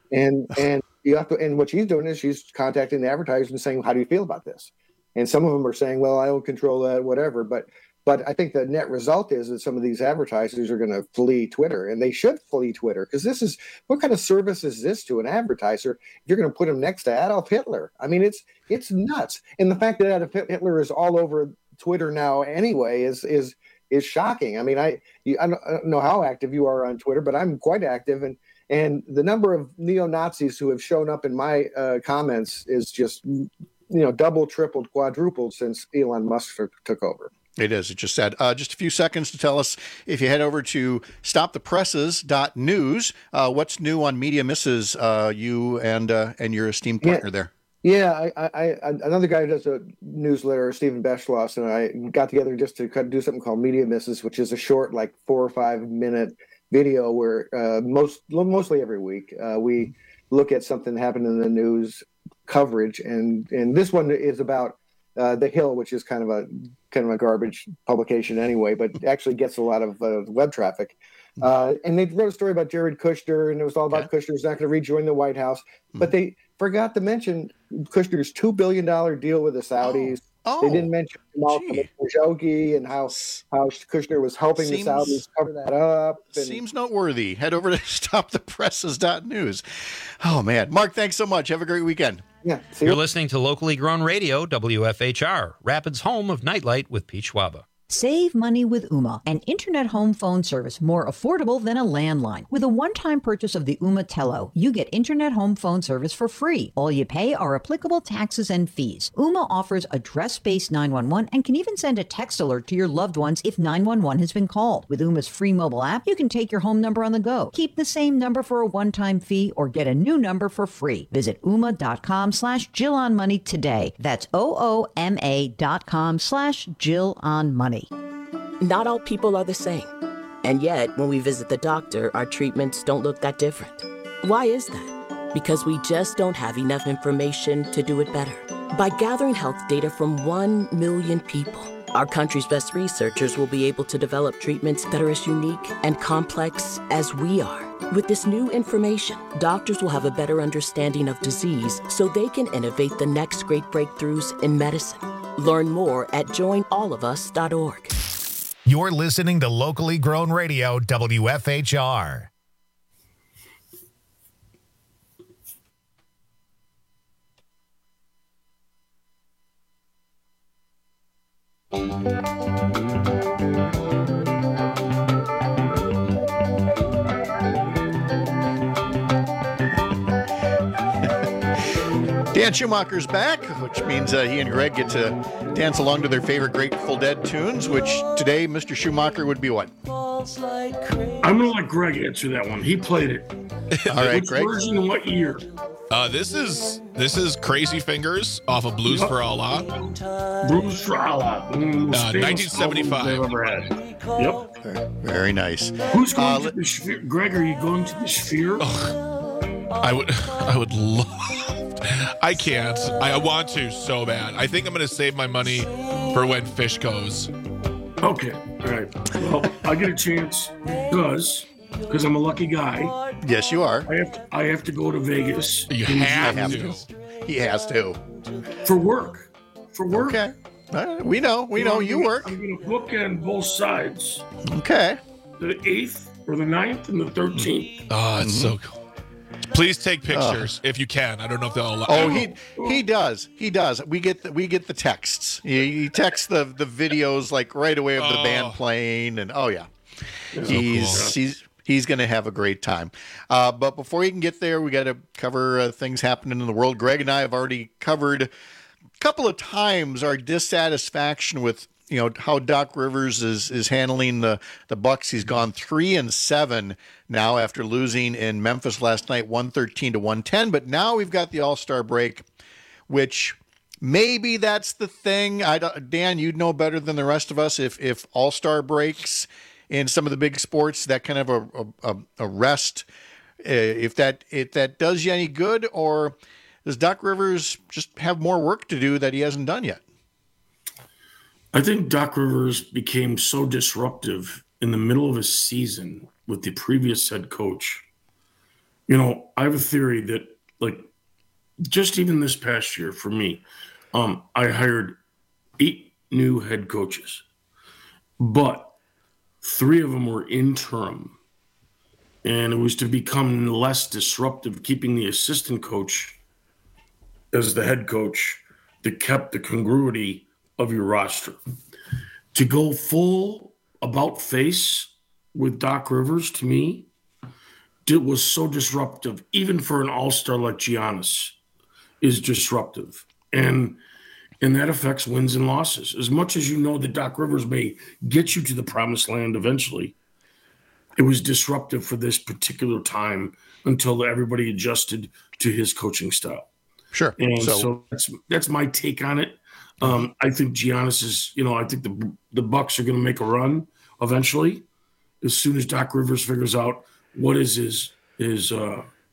Speaker 5: And you have to, and what she's doing is she's contacting the advertisers and saying, how do you feel about this? And some of them are saying, well, I don't control that, whatever. But I think the net result is that some of these advertisers are going to flee Twitter, and they should flee Twitter, because what kind of service is this to an advertiser if you're going to put him next to Adolf Hitler? I mean, it's nuts. And the fact that Adolf Hitler is all over Twitter now anyway is shocking. I mean, I don't know how active you are on Twitter, but I'm quite active, and the number of neo-Nazis who have shown up in my comments is just double, tripled, quadrupled since Elon Musk took over.
Speaker 18: It is. It just said just a few seconds to tell us, if you head over to stopthepresses.news, what's new on Media Misses, you and your esteemed partner there.
Speaker 5: Yeah, I another guy who does a newsletter, Stephen Beschloss, and I got together just to do something called Media Misses, which is a short, 4 or 5 minute video where mostly every week we look at something that happened in the news coverage. And this one is about The Hill, which is kind of a garbage publication anyway, but actually gets a lot of web traffic. And they wrote a story about Jared Kushner, and it was all about Kushner's not going to rejoin the White House. But they forgot to mention Kushner's $2 billion deal with the Saudis. They didn't mention Khashoggi and how Kushner was helping the Saudis cover that up.
Speaker 18: Seems noteworthy. Head over to stopthepresses.news. Oh, man. Mark, thanks so much. Have a great weekend.
Speaker 5: Yeah.
Speaker 6: You're listening to locally grown radio, WFHR, Rapids' home of Nightlight with Pete Schwaba.
Speaker 7: Save money with Ooma, an internet home phone service more affordable than a landline. With a one-time purchase of the Ooma Tello, you get internet home phone service for free. All you pay are applicable taxes and fees. Ooma offers address-based 911 and can even send a text alert to your loved ones if 911 has been called. With Ooma's free mobile app, you can take your home number on the go. Keep the same number for a one-time fee or get a new number for free. Visit ooma.com/JillOnMoney today. That's OOMA.com/JillOnMoney.
Speaker 8: Not all people are the same. And yet, when we visit the doctor, our treatments don't look that different. Why is that? Because we just don't have enough information to do it better. By gathering health data from 1 million people, our country's best researchers will be able to develop treatments that are as unique and complex as we are. With this new information, doctors will have a better understanding of disease so they can innovate the next great breakthroughs in medicine. Learn more at joinallofus.org.
Speaker 29: You're listening to locally grown radio, WFHR.
Speaker 18: Dan Schumacher's back, which means he and Greg get to dance along to their favorite Grateful Dead tunes, which today Mr. Schumacher would be what?
Speaker 9: I'm going to let Greg answer that one. He played it.
Speaker 18: All right,
Speaker 9: Which
Speaker 18: Greg.
Speaker 9: version and what year?
Speaker 19: This is Crazy Fingers off of Blues for Allah.
Speaker 9: Blues for Allah.
Speaker 19: 1975.
Speaker 9: I've ever had. Yep.
Speaker 18: Very nice.
Speaker 9: Who's going to the Sphere? Greg, are you going to the Sphere?
Speaker 19: I would love. I can't. I want to so bad. I think I'm going to save my money for when Fish goes.
Speaker 9: Okay. All right. Well, I get a chance because I'm a lucky guy.
Speaker 18: Yes, you are.
Speaker 9: I have to go to Vegas.
Speaker 19: You have to.
Speaker 18: He has to.
Speaker 9: For work.
Speaker 18: Okay. We know. You work.
Speaker 9: I'm going to book on both sides.
Speaker 18: Okay.
Speaker 9: The 8th or the 9th and the 13th.
Speaker 19: Oh, it's so cool. Please take pictures if you can. I don't know if they'll allow.
Speaker 18: Oh, he does. He does. We get the texts. He texts the videos like right away of the band playing, and he's going to have a great time. But before he can get there, we got to cover things happening in the world. Greg and I have already covered a couple of times our dissatisfaction with how Doc Rivers is handling the Bucs. He's gone 3-7 now after losing in Memphis last night, 113-110. But now we've got the All-Star break, which maybe that's the thing. Dan, you'd know better than the rest of us if All-Star breaks in some of the big sports, that kind of a rest, if that does you any good, or does Doc Rivers just have more work to do that he hasn't done yet?
Speaker 9: I think Doc Rivers became so disruptive in the middle of a season with the previous head coach. I have a theory that, just even this past year for me, I hired 8 new head coaches, but 3 of them were interim. And it was to become less disruptive, keeping the assistant coach as the head coach that kept the congruity of your roster. To go full about face with Doc Rivers, to me, it was so disruptive. Even for an all-star like Giannis is disruptive. And that affects wins and losses. As much as you know that Doc Rivers may get you to the promised land eventually, it was disruptive for this particular time until everybody adjusted to his coaching style.
Speaker 18: Sure.
Speaker 9: And so that's my take on it. I think Giannis is, I think the Bucs are going to make a run eventually, as soon as Doc Rivers figures out what is his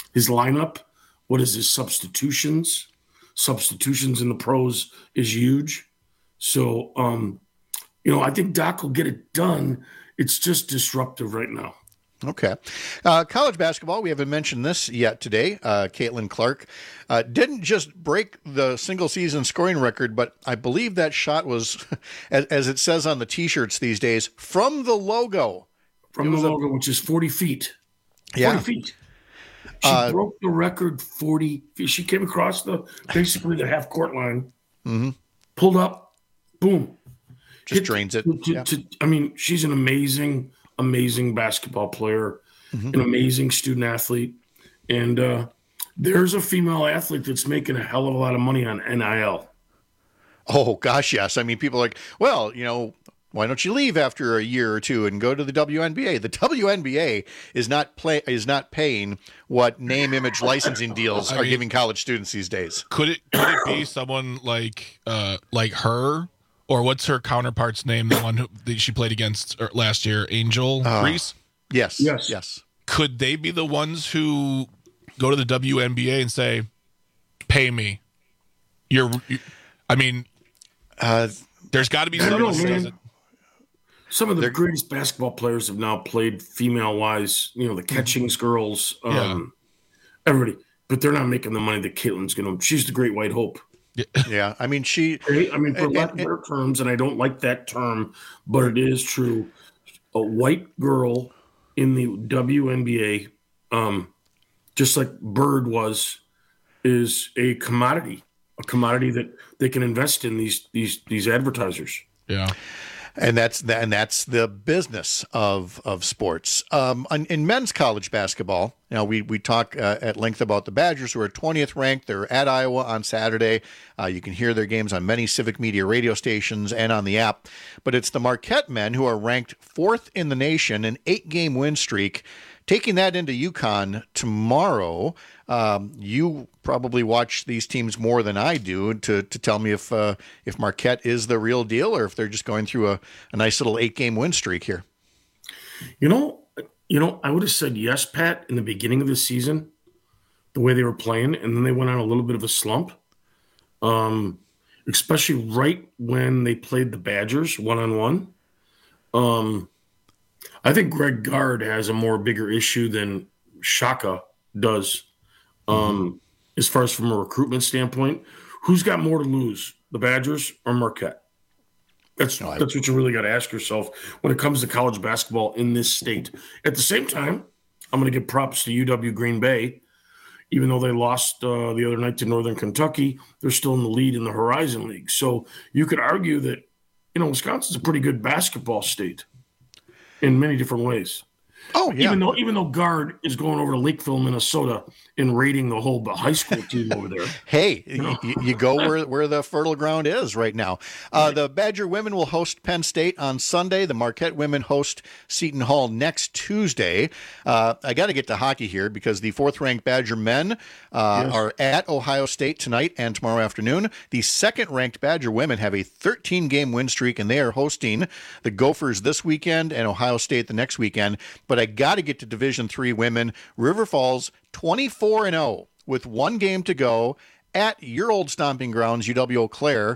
Speaker 9: his lineup. What is his substitutions? Substitutions in the pros is huge. So, I think Doc will get it done. It's just disruptive right now.
Speaker 18: Okay. College basketball, we haven't mentioned this yet today. Caitlin Clark didn't just break the single-season scoring record, but I believe that shot was, as it says on the T-shirts these days, from the logo.
Speaker 9: From the logo, which is 40 feet. 40
Speaker 18: Yeah.
Speaker 9: feet. She broke the record 40 feet. She came across basically the half-court line, pulled up, boom.
Speaker 18: Just drains it.
Speaker 9: She's an amazing basketball player, an amazing student athlete. And there's a female athlete that's making a hell of a lot of money on NIL.
Speaker 18: Oh, gosh, yes. I mean, people are like, well, why don't you leave after a year or two and go to the WNBA? The WNBA is not paying what name, image, licensing deals are giving college students these days.
Speaker 19: Could it be someone like her? Or what's her counterpart's name? The one that she played against last year, Angel Reese?
Speaker 9: Yes.
Speaker 19: Could they be the ones who go to the WNBA and say, pay me? There's got to be someone who does it.
Speaker 9: Some of the greatest basketball players have now played female-wise, the Catchings girls, everybody. But they're not making the money that Caitlin's going to. She's the great white hope.
Speaker 18: Yeah, for lack of better terms, and I don't like that term, but it is true. A white girl in the WNBA, just like Bird is a commodity that they can invest in these advertisers.
Speaker 19: Yeah.
Speaker 18: And that's the business of sports. In men's college basketball, we talk at length about the Badgers, who are 20th ranked. They're at Iowa on Saturday. You can hear their games on many Civic Media radio stations and on the app. But it's the Marquette men who are ranked 4th in the nation, an 8-game win streak. Taking that into UConn tomorrow, you probably watch these teams more than I do to tell me if Marquette is the real deal or if they're just going through a nice little 8-game win streak here.
Speaker 9: I would have said yes, Pat, in the beginning of the season, the way they were playing, and then they went on a little bit of a slump, especially right when they played the Badgers one-on-one. I think Greg Gard has a bigger issue than Shaka does. As far as from a recruitment standpoint, who's got more to lose, the Badgers or Marquette? That's what you really got to ask yourself when it comes to college basketball in this state. At the same time, I'm going to give props to UW Green Bay. Even though they lost the other night to Northern Kentucky, they're still in the lead in the Horizon League. So you could argue that, Wisconsin's a pretty good basketball state in many different ways.
Speaker 18: Oh, yeah.
Speaker 9: Even though Gard is going over to Lakeville, Minnesota, and raiding the whole high school team over there.
Speaker 18: Hey, you go where the fertile ground is right now. The Badger women will host Penn State on Sunday. The Marquette women host Seton Hall next Tuesday. I got to get to hockey here because the 4th-ranked Badger men are at Ohio State tonight and tomorrow afternoon. The 2nd-ranked Badger women have a 13-game win streak, and they are hosting the Gophers this weekend and Ohio State the next weekend. But I got to get to Division III women. River Falls 24-0 with 1 game to go at your old stomping grounds, UW Eau Claire,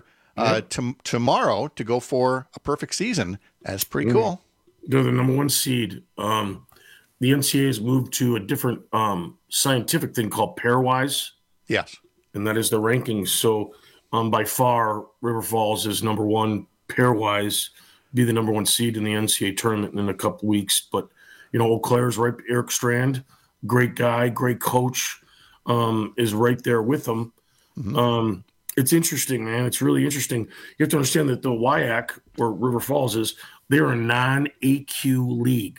Speaker 18: tomorrow to go for a perfect season. That's pretty cool.
Speaker 9: They're the number 1 seed. The NCAA has moved to a different scientific thing called pairwise.
Speaker 18: Yes.
Speaker 9: And that is the rankings. So by far, River Falls is number 1 pairwise, be the number 1 seed in the NCAA tournament in a couple weeks. But Eau Claire's right. Eric Strand, great guy, great coach, is right there with them. It's interesting, man. It's really interesting. You have to understand that the WIAC, where River Falls is, they're a non-AQ league.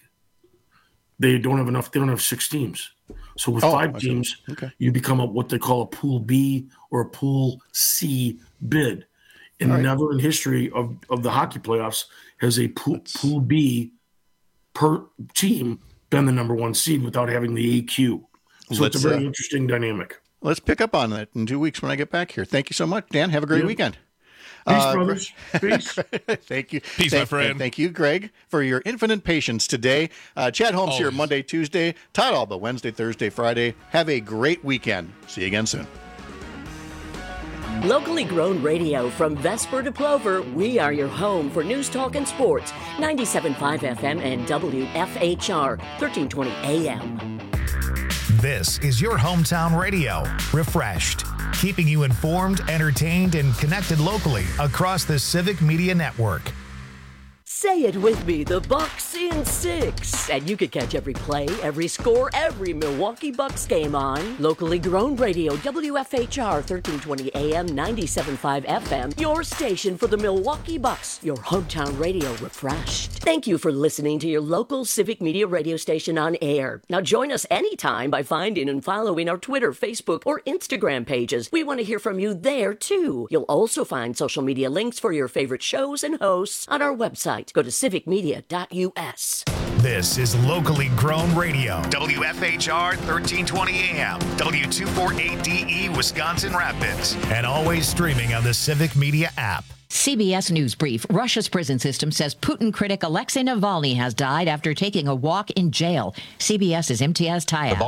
Speaker 9: They don't have enough. They don't have 6 teams. So with 5 teams, you become what they call a Pool B or a Pool C bid. And never in history of the hockey playoffs has a Pool B per team been the number 1 seed without having the AQ. So it's a very interesting dynamic.
Speaker 18: Let's pick up on that in 2 weeks when I get back here. Thank you so much, Dan. Have a great weekend.
Speaker 9: Peace, brothers. Peace.
Speaker 18: Thank you.
Speaker 19: Peace, my friend.
Speaker 18: Thank you, Greg, for your infinite patience today. Chad Holmes here Monday, Tuesday. Todd Alba Wednesday, Thursday, Friday. Have a great weekend. See you again soon.
Speaker 16: Locally grown radio from Vesper to Plover, we are your home for news, talk, and sports. 97.5 FM and WFHR, 1320 AM.
Speaker 29: This is your hometown radio, refreshed, keeping you informed, entertained, and connected locally across the Civic Media Network.
Speaker 16: Say it with me, the Bucks in 6. And you can catch every play, every score, every Milwaukee Bucks game on locally grown radio, WFHR 1320 AM, 97.5 FM, your station for the Milwaukee Bucks, your hometown radio refreshed. Thank you for listening to your local Civic Media radio station on air. Now join us anytime by finding and following our Twitter, Facebook, or Instagram pages. We want to hear from you there, too. You'll also find social media links for your favorite shows and hosts on our website. Go to civicmedia.us.
Speaker 29: This is locally grown radio, WFHR 1320 AM, W248DE Wisconsin Rapids, and always streaming on the Civic Media app.
Speaker 3: CBS News Brief. Russia's prison system says Putin critic Alexei Navalny has died after taking a walk in jail. CBS's Imtiaz Tayeb.